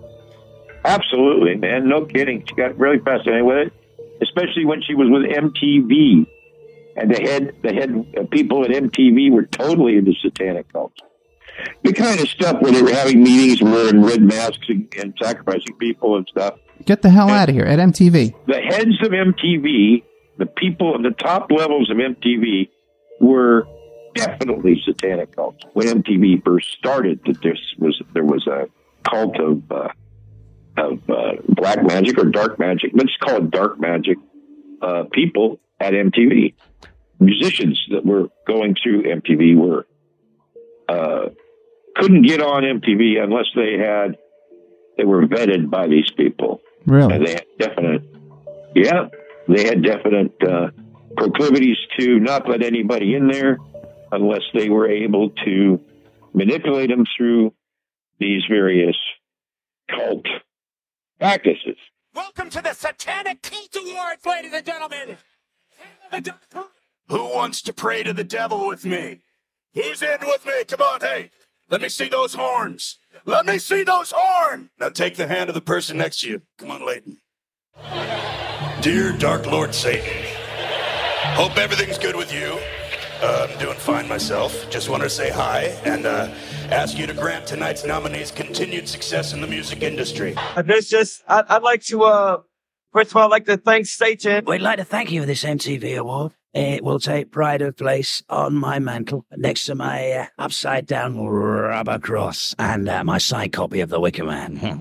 Absolutely, man. No kidding. She got really fascinated with it, especially when she was with M T V. And the head, the head people at M T V were totally into satanic cults. The kind of stuff where they were having meetings and wearing red masks and, and sacrificing people and stuff. Get the hell and out of here at M T V. The heads of M T V, the people at the top levels of M T V, were definitely satanic cults. When M T V first started, that this was there was a cult of uh, of uh, black magic or dark magic. Let's call it dark magic. Uh, people at M T V, musicians that were going through M T V were uh, couldn't get on M T V unless they had they were vetted by these people. Really? And they had definite, yeah, they had definite uh, proclivities to not let anybody in there unless they were able to manipulate them through these various cult practices. Welcome to the Satanic Cult Awards, ladies and gentlemen. Who wants to pray to the devil with me? Who's in with me? Come on, hey. Let me see those horns. Let me see those horns. Now take the hand of the person next to you. Come on, Leighton. Dear Dark Lord Satan, hope everything's good with you. Uh, I'm doing fine myself. Just wanted to say hi and uh, ask you to grant tonight's nominees continued success in the music industry. There's just, I'd, I'd like to, uh, first of all, I'd like to thank Satan. We'd like to thank you for this M T V award. It will take pride of place on my mantle next to my uh, upside-down rubber cross and uh, my signed copy of The Wicker Man.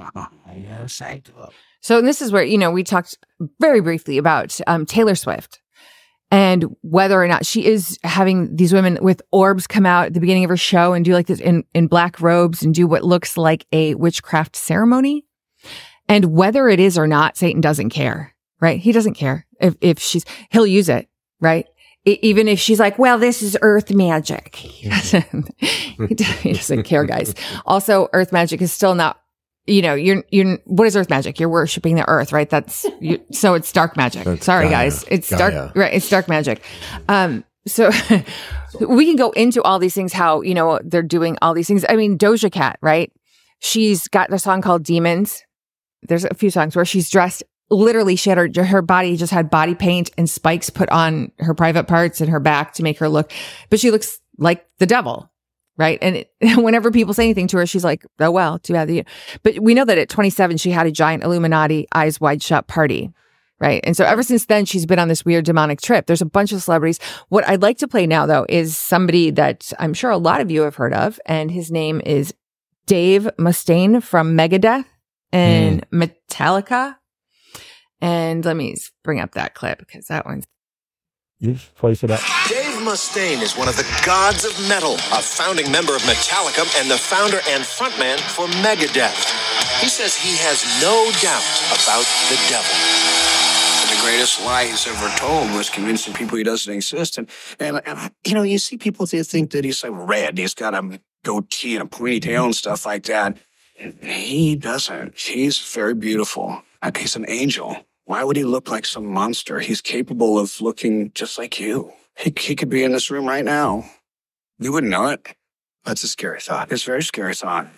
So this is where, you know, we talked very briefly about um, Taylor Swift and whether or not she is having these women with orbs come out at the beginning of her show and do like this in, in black robes and do what looks like a witchcraft ceremony. And whether it is or not, Satan doesn't care, right? He doesn't care if, if she's, he'll use it, right? I, even if she's like, well, this is earth magic. He doesn't, he doesn't care, guys. Also, earth magic is still not, you know, you're, you're, what is earth magic? You're worshiping the earth, right? That's, you, so it's dark magic. That's Sorry, Gaia. guys. It's Gaia. dark, right? It's dark magic. Um, so we can go into all these things, how, you know, they're doing all these things. I mean, Doja Cat, right? She's got a song called Demons. There's a few songs where she's dressed, literally she had her, her body just had body paint and spikes put on her private parts and her back to make her look, but she looks like the devil. Right. And it, whenever people say anything to her, she's like, oh, well, too bad. But we know that at twenty-seven, she had a giant Illuminati eyes wide shut party. Right. And so ever since then, she's been on this weird demonic trip. There's a bunch of celebrities. What I'd like to play now, though, is somebody that I'm sure a lot of you have heard of. And his name is Dave Mustaine from Megadeth and mm. Metallica. And let me bring up that clip because that one's. You place it up. Dave Mustaine is one of the gods of metal, a founding member of Metallica and the founder and frontman for Megadeth. He says he has no doubt about the devil. The greatest lie he's ever told was convincing people he doesn't exist. And, and, and you know, you see people they think that he's like red. He's got a goatee and a ponytail and stuff like that. He doesn't. He's very beautiful. He's an angel. Why would he look like some monster? He's capable of looking just like you. He, he could be in this room right now. You wouldn't know it. That's a scary thought. It's a very scary thought.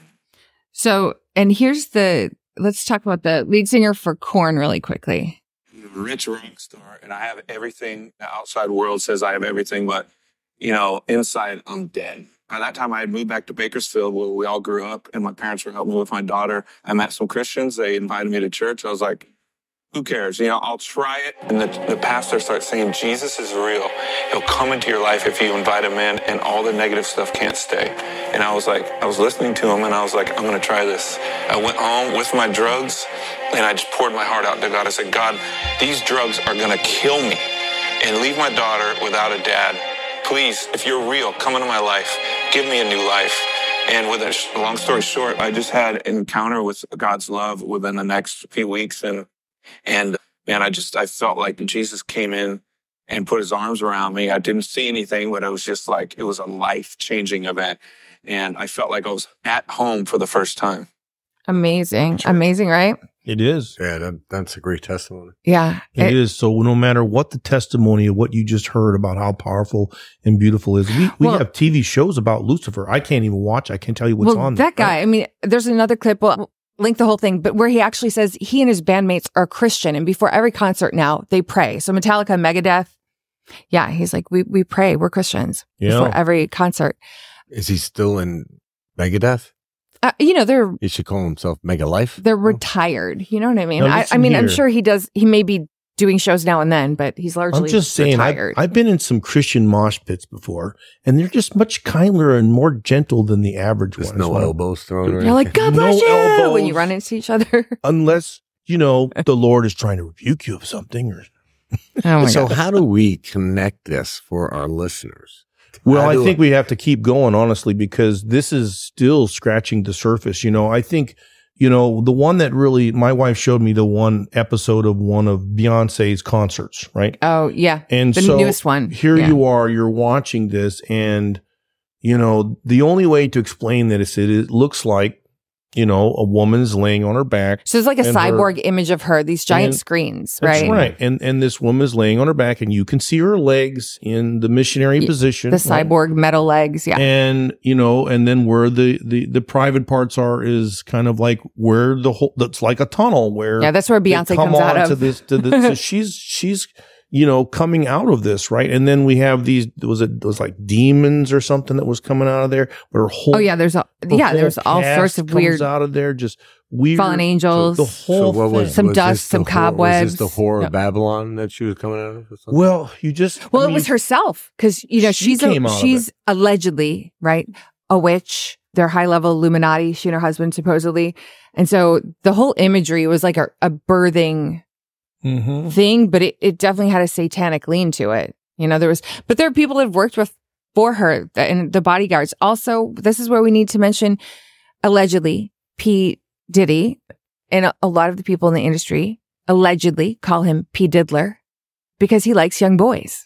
So, and here's the, let's talk about the lead singer for Korn really quickly. I'm a rich rock star, and I have everything. The outside world says I have everything, but, you know, inside, I'm dead. By that time, I had moved back to Bakersfield, where we all grew up, and my parents were helping me with my daughter. I met some Christians. They invited me to church. I was like, who cares? You know, I'll try it. And the, the pastor starts saying, Jesus is real. He'll come into your life if you invite him in, and all the negative stuff can't stay. And I was like, I was listening to him, and I was like, I'm going to try this. I went home with my drugs, and I just poured my heart out to God. I said, God, these drugs are going to kill me and leave my daughter without a dad. Please, if you're real, come into my life. Give me a new life. And with a long story short, I just had an encounter with God's love within the next few weeks, and And, man, I just, I felt like Jesus came in and put his arms around me. I didn't see anything, but it was just like, it was a life-changing event. And I felt like I was at home for the first time. Amazing. Amazing, right? It is. Yeah, that, that's a great testimony. Yeah. It, it is. So no matter what the testimony of what you just heard about how powerful and beautiful is, we, we well, have T V shows about Lucifer. I can't even watch. I can't tell you what's well, on that there. guy, Right? I mean, there's another clip. Well, link the whole thing, but where he actually says he and his bandmates are Christian, and before every concert now they pray. So Metallica, Megadeth, yeah, he's like, we we pray, we're Christians yeah. before every concert. Is he still in Megadeth? Uh, you know, they're he should call himself Mega Life. They're retired. You know what I mean? Now, I, I mean, here. I'm sure he does. He may be doing shows now and then, but he's largely I'm just saying, retired. I've, I've been in some Christian mosh pits before, and they're just much kinder and more gentle than the average There's ones. no Well, elbows thrown. Or You're like, God No bless you elbows. when you run into each other. Unless, you know, the Lord is trying to rebuke you of something. Or Oh my so God. how do we connect this for our listeners? Well, How I do think we have to keep going, honestly, because this is still scratching the surface. You know, I think, you know, the one that really, my wife showed me the one episode of one of Beyonce's concerts, right? Oh, yeah. And the so newest one. Here Yeah. you are, you're watching this, and, you know, the only way to explain that is it, it looks like you know, a woman's laying on her back. So it's like a and cyborg her- image of her, these giant and- screens, That's right? right. And and this woman's laying on her back, and you can see her legs in the missionary Y- position. The right? cyborg metal legs, yeah. And, you know, and then where the, the, the private parts are is kind of like where the whole, that's like a tunnel where. Yeah, that's where they Beyonce come comes out on of. To this, to this, so she's, she's, you know, coming out of this, right? And then we have these, was it, it was like demons or something that was coming out of there. But her whole, Oh, yeah, there's a, her yeah, whole there's all cast sorts of comes weird out of there, just weird. fallen angels. The whole So what was, thing. Some was dust, this some the whore- cobwebs. Was this the whore Yep. of Babylon that she was coming out of? or something? Well, you just, Well, I it mean, was herself because you know she she's came a, out of she's allegedly right a witch. They're high level Illuminati. She and her husband supposedly, and so the whole imagery was like a, a birthing Mhm. thing, but it, it definitely had a satanic lean to it. You know, there was, but there are people that have worked with for her and the bodyguards. Also, this is where we need to mention allegedly P. Diddy and a, a lot of the people in the industry allegedly call him P. Diddler because he likes young boys.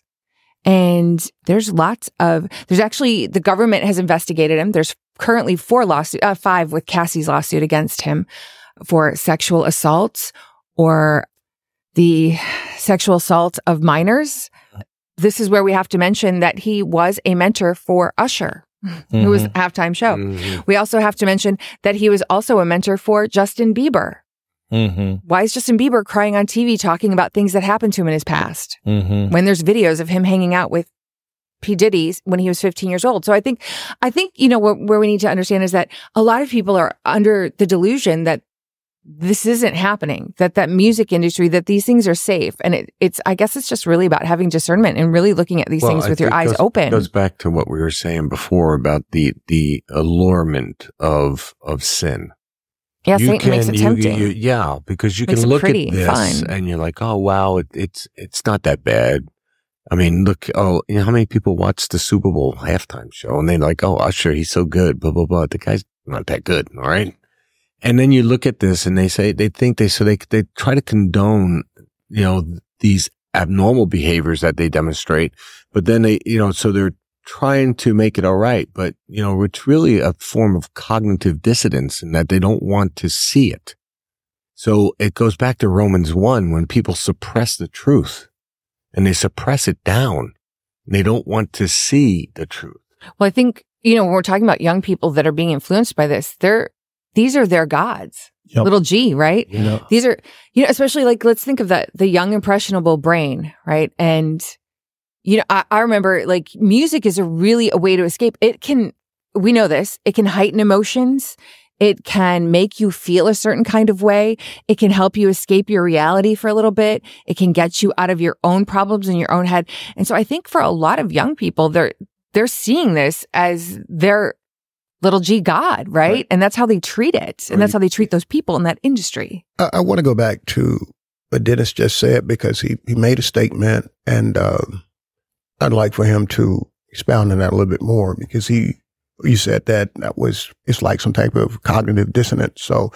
And there's lots of, there's actually, the government has investigated him. There's currently four lawsuits, uh, five with Cassie's lawsuit against him for sexual assaults or the sexual assault of minors. This is where we have to mention that he was a mentor for Usher, who was Mhm. halftime show. Mhm. We also have to mention that he was also a mentor for Justin Bieber. Mm-hmm. Why is Justin Bieber crying on T V talking about things that happened to him in his past Mm-hmm. when there's videos of him hanging out with P. Diddy when he was fifteen years old? So I think, I think, you know, where, where we need to understand is that a lot of people are under the delusion that this isn't happening, that that music industry, that these things are safe. And it, it's, I guess it's just really about having discernment and really looking at these Well, things I with your think eyes goes, open. Goes back to what we were saying before about the the allurement of of sin. Yeah, You Satan makes it you- tempting. you- yeah, because you Makes can it look pretty at and this fun. and you're like, oh wow, it, it's it's not that bad. I mean, look, oh, you know how many people watch the Super Bowl halftime show and they're like, oh, Usher, he's so good, blah blah blah. The guy's not that good, all right. And then you look at this and they say, they think they, so they, they try to condone, you know, these abnormal behaviors that they demonstrate, but then they, you know, so they're trying to make it all right. But, you know, it's really a form of cognitive dissonance in that they don't want to see it. So it goes back to Romans one when people suppress the truth and they suppress it down. They don't want to see the truth. Well, I think, you know, when we're talking about young people that are being influenced by this, they're, these are their gods. Yep. Little G, right? Yeah. These are, you know, especially like, let's think of that, the young impressionable brain, right? And, you know, I, I remember like music is a really a way to escape. It can, we know this, it can heighten emotions. It can make you feel a certain kind of way. It can help you escape your reality for a little bit. It can get you out of your own problems in your own head. And so I think for a lot of young people, they're, they're seeing this as their little G God, right? Right. And that's how they treat it. And that's how they treat those people in that industry. I, I want to go back to what Dennis just said because he, he made a statement, and uh, I'd like for him to expound on that a little bit more because he, you said that that was, it's like some type of cognitive dissonance. So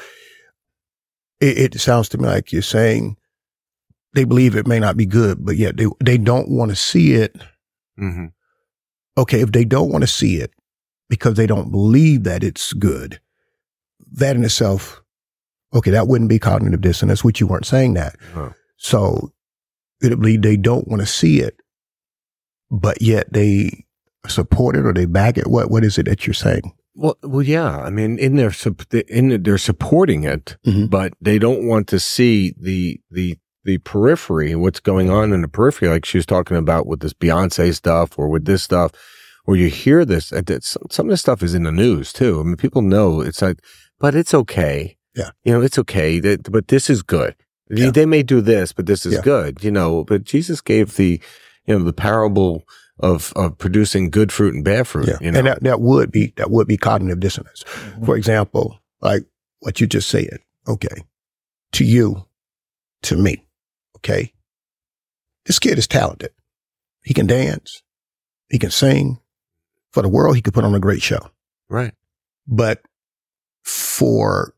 it, it sounds to me like you're saying they believe it may not be good, but yet they, they don't want to see it. Mm-hmm. Okay, if they don't want to see it because they don't believe that it's good, that in itself, okay, that wouldn't be cognitive dissonance, which you weren't saying that. Huh. So it'd be they don't want to see it, but yet they support it or they back it. What What is it that you're saying? Well, well, yeah. I mean, in their sup- in the, they're supporting it, Mhm. but they don't want to see the the the periphery, what's going on in the periphery, like she was talking about with this Beyonce stuff or with this stuff, where you hear this. And it's, some of this stuff is in the news too. I mean, people know it's like, but it's okay. Yeah, you know, it's okay. That, but this is good. Yeah. They may do this, but this is Yeah. good. You know, but Jesus gave the, you know, the parable of of producing good fruit and bad fruit. Yeah, You know, and that, that would be that would be cognitive dissonance. For example, like what you just said. Okay, to you, to me. Okay, this kid is talented. He can dance. He can sing. For the world, he could put on a great show. right? But for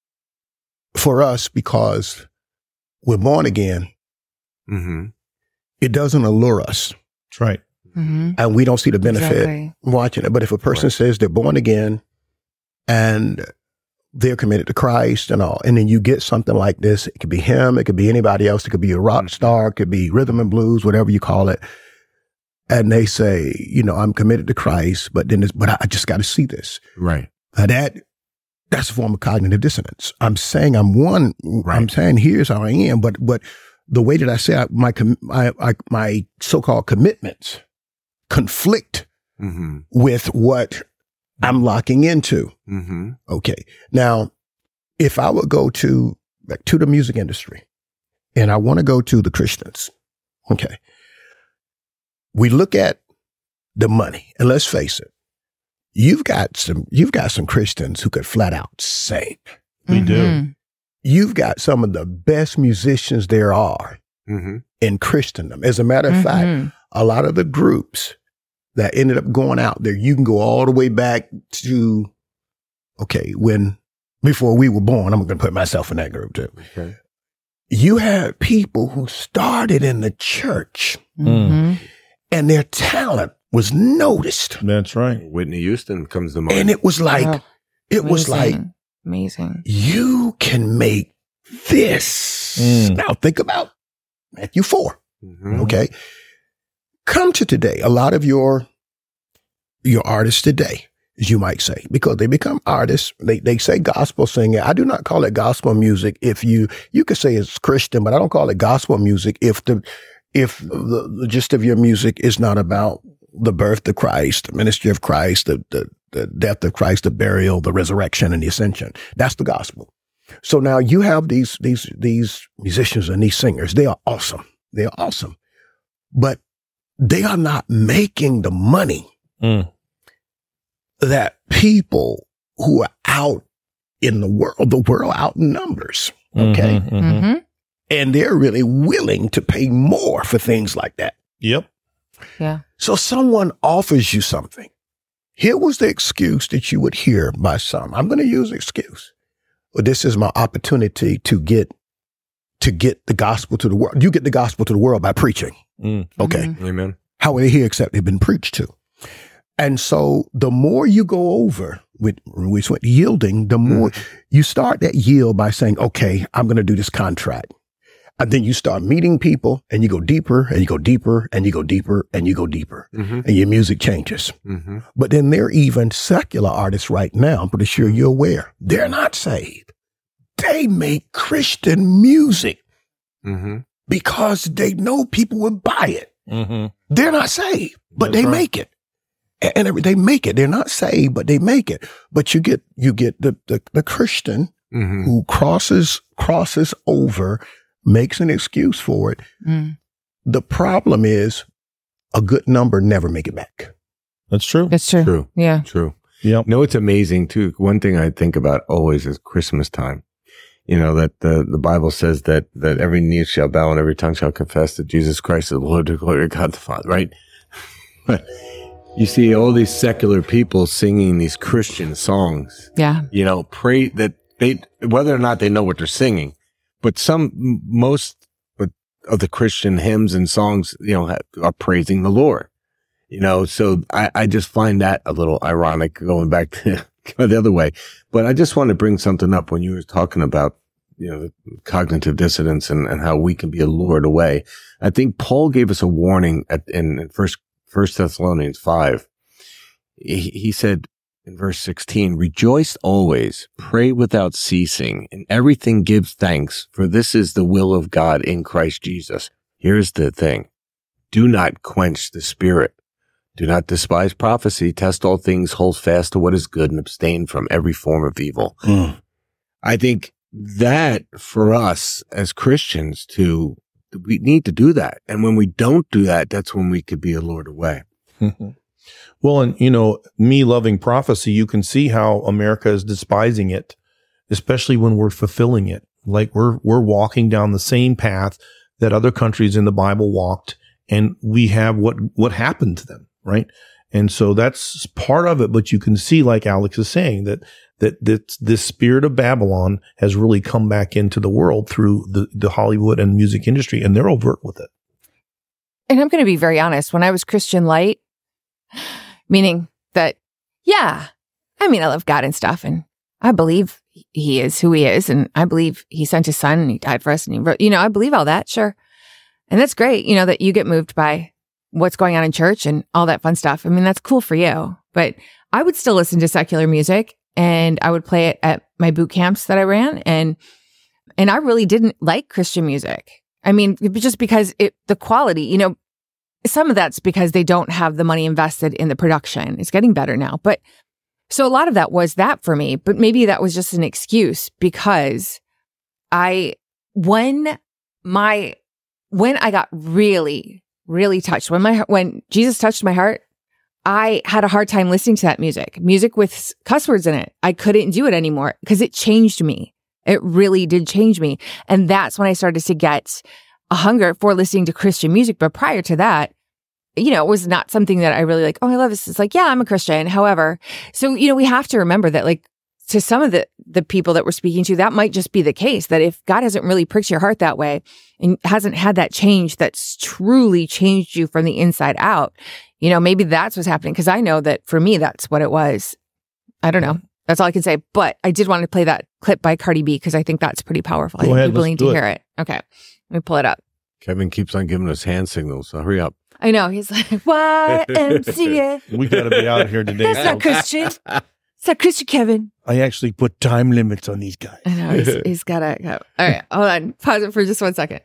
for us, because we're born again, Mm-hmm. it doesn't allure us. That's right. Mm-hmm. And we don't see the benefit Exactly. watching it. But if a person Right. says they're born again and they're committed to Christ and all. And then you get something like this. It could be him. It could be anybody else. It could be a rock star. It could be rhythm and blues, whatever you call it. And they say, you know, I'm committed to Christ, but then, it's, but I just got to see this. Right. Now that, that's a form of cognitive dissonance. I'm saying I'm one, right. I'm saying here's how I am, but, but the way that I say I, my, my, I, my so-called commitments conflict mm-hmm. with what I'm locking into. Mm-hmm. Okay. Now, if I would go to, like, to the music industry and I want to go to the Christians, okay, we look at the money and let's face it, you've got some, you've got some Christians who could flat out sing. We mm-hmm. do. You've got some of the best musicians there are mm-hmm. in Christendom. As a matter of mm-hmm. fact, a lot of the groups that ended up going out there, you can go all the way back to, okay, when, before we were born, I'm going to put myself in that group too. Okay. You had people who started in the church mm-hmm. and their talent was noticed. That's right. Whitney Houston comes to mind. And it was like, oh, it amazing. was like, amazing. You can make this. Mm. Now think about Matthew four. Mm-hmm. Okay. Come to today. A lot of your, your artists today, as you might say, because they become artists, they, they say gospel singing. I do not call it gospel music. If you, you could say it's Christian, but I don't call it gospel music if the, if the, the gist of your music is not about the birth of Christ, the ministry of Christ, the, the, the death of Christ, the burial, the resurrection, and the ascension. That's the gospel. So now you have these, these, these musicians and these singers. They are awesome. They are awesome, but they are not making the money mm. that people who are out in the world, the world outnumbers. Okay. Mm-hmm, mm-hmm. Mm-hmm. And they're really willing to pay more for things like that. Yep. Yeah. So someone offers you something. Here was the excuse that you would hear by some. I'm going to use excuse. Well, this is my opportunity to get, to get the gospel to the world. You get the gospel to the world by preaching. Mm. Okay. Mm-hmm. Amen. How are they here except they've been preached to? And so the more you go over with, with yielding, the more mm. you start that yield by saying, okay, I'm going to do this contract. And then you start meeting people and you go deeper and you go deeper and you go deeper and you go deeper mm-hmm. and your music changes. Mm-hmm. But then there are even secular artists right now, I'm pretty sure you're aware, they're not saved. They make Christian music mm-hmm. because they know people would buy it. Mm-hmm. They're not saved, but That's they right. make it. And, and they make it. They're not saved, but they make it. But you get, you get the, the, the Christian mm-hmm. who crosses, crosses over, makes an excuse for it. Mm. The problem is a good number never make it back. That's true. That's true. True. Yeah. True. Yep. You know, it's amazing too. One thing I think about always is Christmas time. You know, that the, the Bible says that, that every knee shall bow and every tongue shall confess that Jesus Christ is the Lord, to glory of God the Father, right? But you see all these secular people singing these Christian songs. Yeah. You know, pray that they, whether or not they know what they're singing, but some, most of the Christian hymns and songs, you know, are praising the Lord. You know, so I, I just find that a little ironic going back to the other way. But I just want to bring something up when you were talking about, you know, cognitive dissonance and, and how we can be lured away. I think Paul gave us a warning at, in, in first, first Thessalonians five. He, he said in verse sixteen, rejoice always, pray without ceasing, in everything give thanks, for this is the will of God in Christ Jesus. Here's the thing. Do not quench the spirit. Do not despise prophecy. Test all things, hold fast to what is good, and abstain from every form of evil. Mm. I think that for us as Christians to, we need to do that. And when we don't do that, that's when we could be lured away. Well, and you know, me loving prophecy, you can see how America is despising it, especially when we're fulfilling it. Like we're, we're walking down the same path that other countries in the Bible walked, and we have what, what happened to them. Right. And so that's part of it. But you can see, like Alex is saying, that, that, that this spirit of Babylon has really come back into the world through the, the Hollywood and music industry, and they're overt with it. And I'm going to be very honest. When I was Christian light, meaning that, yeah, I mean, I love God and stuff, and I believe he is who he is. And I believe he sent his son and he died for us. And he wrote, you know, I believe all that. Sure. And that's great. You know, that you get moved by what's going on in church and all that fun stuff. I mean, that's cool for you. But I would still listen to secular music and I would play it at my boot camps that I ran. And, and I really didn't like Christian music. I mean, just because it, the quality, you know, some of that's because they don't have the money invested in the production. It's getting better now. But so a lot of that was that for me, but maybe that was just an excuse because I, when my, when I got really, really touched, when my, when Jesus touched my heart, I had a hard time listening to that music, music with cuss words in it. I couldn't do it anymore because it changed me. It really did change me. And that's when I started to get a hunger for listening to Christian music. But prior to that, you know, it was not something that I really like, oh, I love this. It's like, yeah, I'm a Christian. However, so, you know, we have to remember that like to some of the, the people that we're speaking to, that might just be the case, that if God hasn't really pricked your heart that way and hasn't had that change that's truly changed you from the inside out, you know, maybe that's what's happening. Cause I know that for me, that's what it was. I don't know. That's all I can say. But I did want to play that clip by Cardi B because I think that's pretty powerful. Go I'd ahead, be willing let's to do it. hear it. Okay. Let me pull it up. Kevin keeps on giving us hand signals, so hurry up. I know. He's like, Y M C A. We got to be out of here today. That's not Christian. It's not Christian, Kevin. I actually put time limits on these guys. I know. He's, he's got to go. All right. Hold on. Pause it for just one second.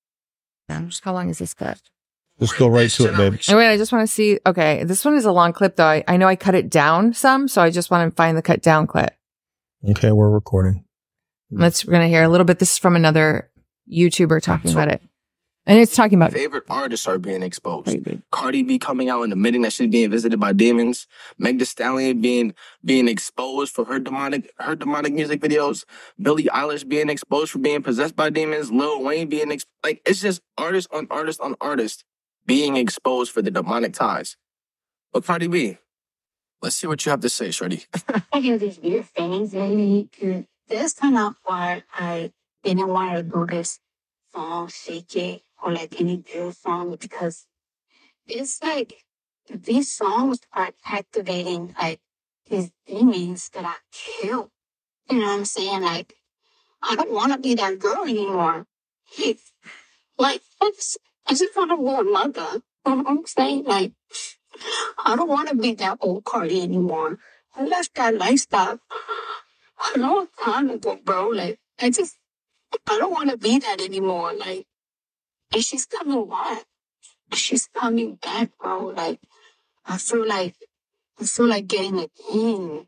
How long is this clip? Just go right to it, babe. Oh, wait, I just want to see. Okay. This one is a long clip, though. I, I know I cut it down some, so I just want to find the cut down clip. Okay, we're recording. Let's, we're going to hear a little bit. This is from another YouTuber talking about it. And it's talking about favorite artists are being exposed. Cardi B coming out and admitting that she's being visited by demons. Meg Thee Stallion being being exposed for her demonic her demonic music videos. Billie Eilish being exposed for being possessed by demons. Lil Wayne being ex- like it's just artist on artist on artist being exposed for the demonic ties. But Cardi B, let's see what you have to say, shorty. I hear these weird things lately. That's kind of why I didn't want to do this song, Shake It, or like any drill song, because it's like these songs are activating like these demons that I kill. You know what I'm saying? Like, I don't want to be that girl anymore. Like, I just, I just want to be a mother. You know what I'm saying? Like, I don't want to be that old Cardi anymore. I left that lifestyle a long time ago, bro. Like, I just, I don't want to be that anymore. Like, and she's coming back. She's coming back, bro. Like, I feel like, I feel like getting a cane.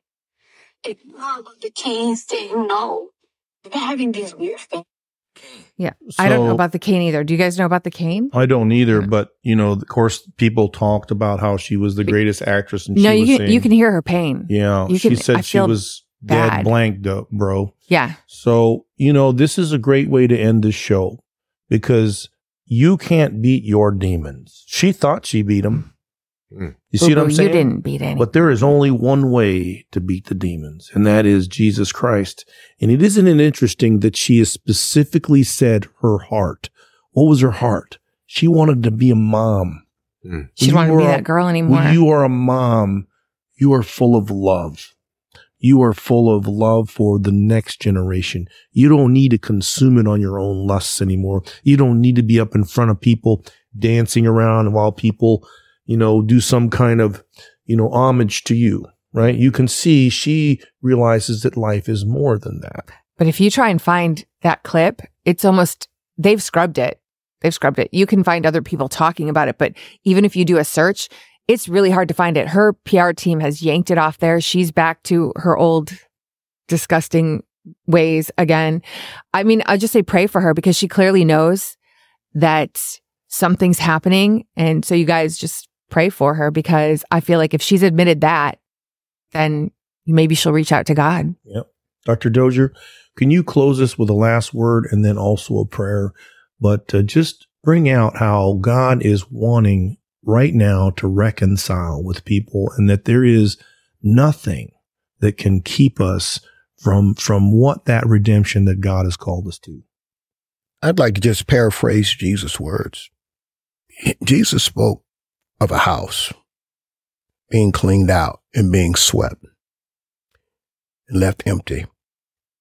Ignore what the cane saying no. They're having these weird things. Yeah. I don't know So- about the cane either. Do you guys know about the cane? I don't either, but you know, of course, people talked about how she was the greatest actress, and No, she you was can saying, you can hear her pain. yeah, You she can- said I she feel was bad. dead blank, though, bro. Yeah. So you know, this is a great way to end this show because you can't beat your demons. She thought she beat them. You see what I'm Boo-boo, saying? you didn't beat any. But there is only one way to beat the demons, and that is Jesus Christ. And it isn't it interesting that she has specifically said her heart. What was her heart? She wanted to be a mom. She didn't want to be that girl anymore. When you are a mom, you are full of love. You are full of love for the next generation. You don't need to consume it on your own lusts anymore. You don't need to be up in front of people dancing around while people, you know, do some kind of, you know, homage to you, right? You can see she realizes that life is more than that. But if you try and find that clip, it's almost, they've scrubbed it. They've scrubbed it. You can find other people talking about it, but even if you do a search, it's really hard to find it. Her P R team has yanked it off there. She's back to her old disgusting ways again. I mean, I'll just say pray for her because she clearly knows that something's happening. And so you guys just pray for her because I feel like if she's admitted that, then maybe she'll reach out to God. Yep. Doctor Dozier, can you close us with a last word and then also a prayer? But uh, just bring out how God is wanting right now to reconcile with people and that there is nothing that can keep us from, from what that redemption that God has called us to. I'd like to just paraphrase Jesus' words. Jesus spoke of a house being cleaned out and being swept and left empty.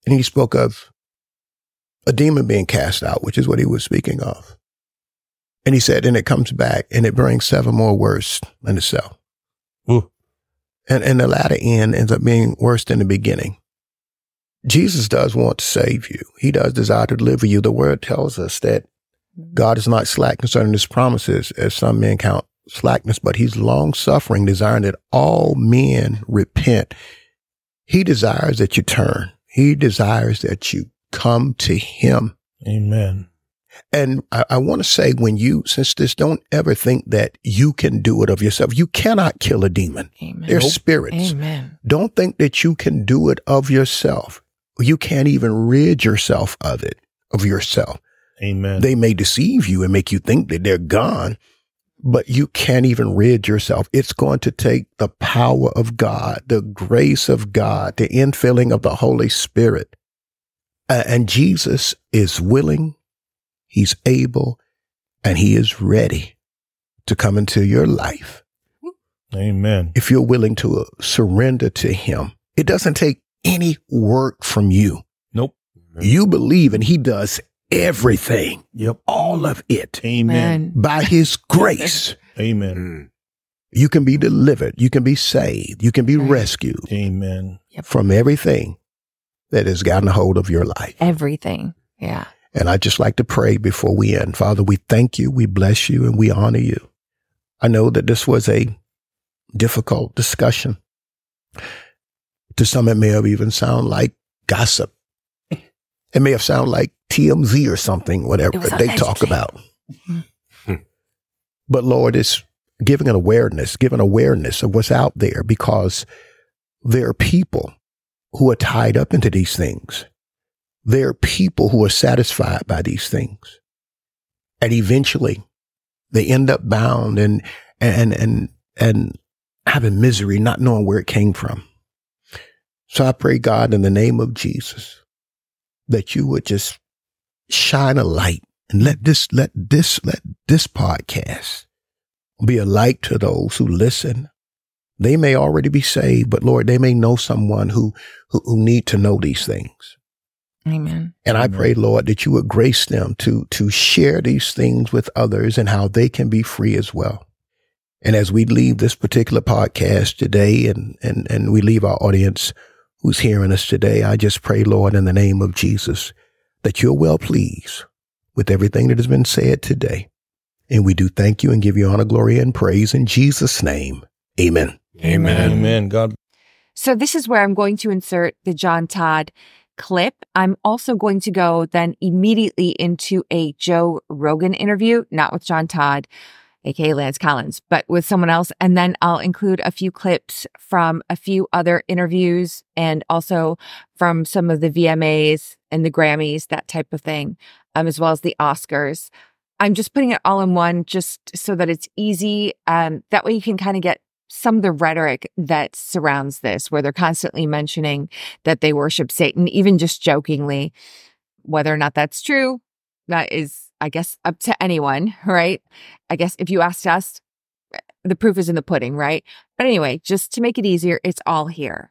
And he spoke of a demon being cast out, which is what he was speaking of. And he said, and it comes back and it brings seven more worse than itself. Ooh. And, and the latter end ends up being worse than the beginning. Jesus does want to save you. He does desire to deliver you. The word tells us that God is not slack concerning his promises, as some men count slackness, but he's long suffering, desiring that all men repent. He desires that you turn. He desires that you come to him. Amen. And I, I want to say, when you, since this, don't ever think that you can do it of yourself. You cannot kill a demon. Amen. They're Nope. spirits. Amen. Don't think that you can do it of yourself. You can't even rid yourself of it, of yourself. Amen. They may deceive you and make you think that they're gone, but you can't even rid yourself. It's going to take the power of God, the grace of God, the infilling of the Holy Spirit. Uh, and Jesus is willing, he's able, and he is ready to come into your life. Amen. If you're willing to uh, surrender to him, it doesn't take any work from you. Nope. You believe and he does everything. Yep. All of it. Amen. By his grace. Amen. You can be delivered. You can be saved. You can be rescued. Amen. From everything that has gotten a hold of your life. Everything. Yeah. And I'd just like to pray before we end. Father, we thank you, we bless you, and we honor you. I know that this was a difficult discussion. To some, it may have even sound like gossip. It may have sounded like T M Z or something, whatever they talk about. But Lord, it's giving an awareness, giving awareness of what's out there, because there are people who are tied up into these things. There are people who are satisfied by these things. And eventually they end up bound and, and, and, and having misery, not knowing where it came from. So I pray, God, in the name of Jesus, that you would just shine a light and let this, let this, let this podcast be a light to those who listen. They may already be saved, but Lord, they may know someone who, who, who need to know these things. Amen. And I pray, Lord, that you would grace them to, to share these things with others and how they can be free as well. And as we leave this particular podcast today and, and, and we leave our audience who's hearing us today, I just pray, Lord, in the name of Jesus, that you're well pleased with everything that has been said today. And we do thank you and give you honor, glory, and praise in Jesus' name. Amen. Amen. Amen. God. So this is where I'm going to insert the John Todd clip. I'm also going to go then immediately into a Joe Rogan interview, not with John Todd, aka Lance Collins, but with someone else. And then I'll include a few clips from a few other interviews and also from some of the V M As and the Grammys, that type of thing, um, as well as the Oscars. I'm just putting it all in one just so that it's easy. Um, that way you can kind of get some of the rhetoric that surrounds this, where they're constantly mentioning that they worship Satan, even just jokingly. Whether or not that's true, that is, I guess, up to anyone, right? I guess if you asked us, the proof is in the pudding, right? But anyway, just to make it easier, it's all here.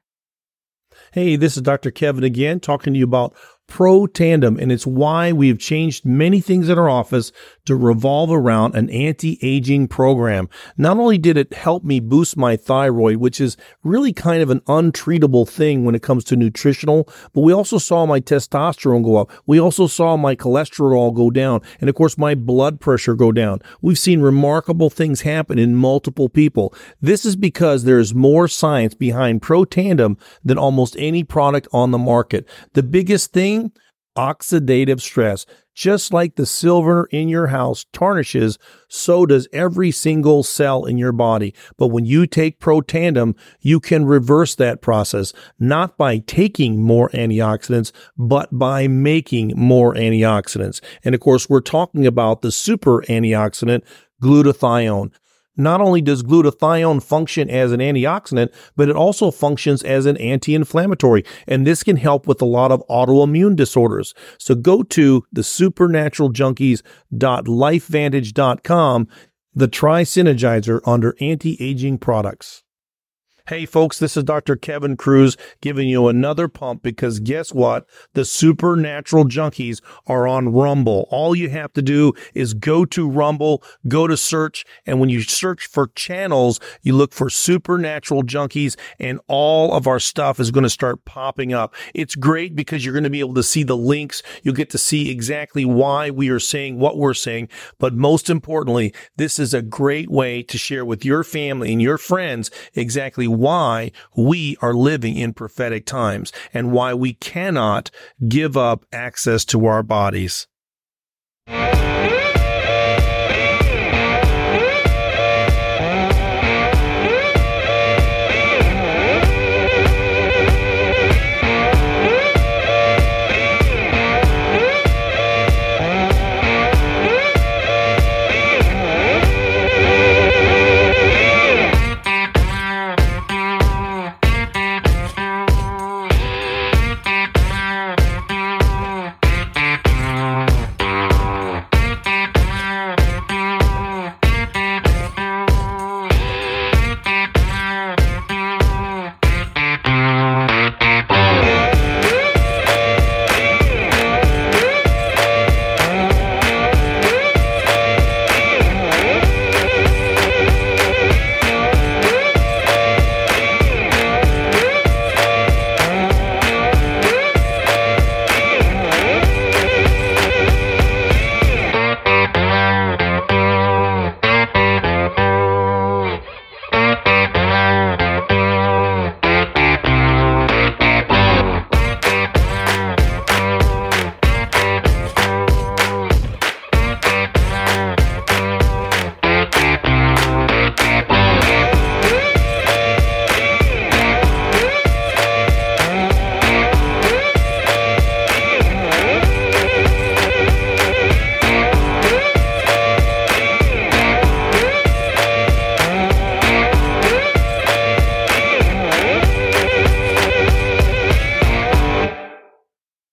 Hey, this is Doctor Kevin again, talking to you about Protandim, and it's why we've changed many things in our office to revolve around an anti-aging program. Not only did it help me boost my thyroid, which is really kind of an untreatable thing when it comes to nutritional, but we also saw my testosterone go up. We also saw my cholesterol go down, and of course my blood pressure go down. We've seen remarkable things happen in multiple people. This is because there's more science behind Protandim than almost any product on the market. The biggest thing, oxidative stress. Just like the silver in your house tarnishes, so does every single cell in your body. But when you take Protandim, you can reverse that process, not by taking more antioxidants, but by making more antioxidants. And of course, we're talking about the super antioxidant, glutathione. Not only does glutathione function as an antioxidant, but it also functions as an anti-inflammatory, and this can help with a lot of autoimmune disorders. So go to the supernatural junkies dot lifevantage dot com, the Tri-Synergizer under anti-aging products. Hey, folks, this is Doctor Kevin Cruz giving you another pump because guess what? The Supernatural Junkies are on Rumble. All you have to do is go to Rumble, go to search, and when you search for channels, you look for Supernatural Junkies, and all of our stuff is going to start popping up. It's great because you're going to be able to see the links. You'll get to see exactly why we are saying what we're saying. But most importantly, this is a great way to share with your family and your friends exactly why we are living in prophetic times and why we cannot give up access to our bodies.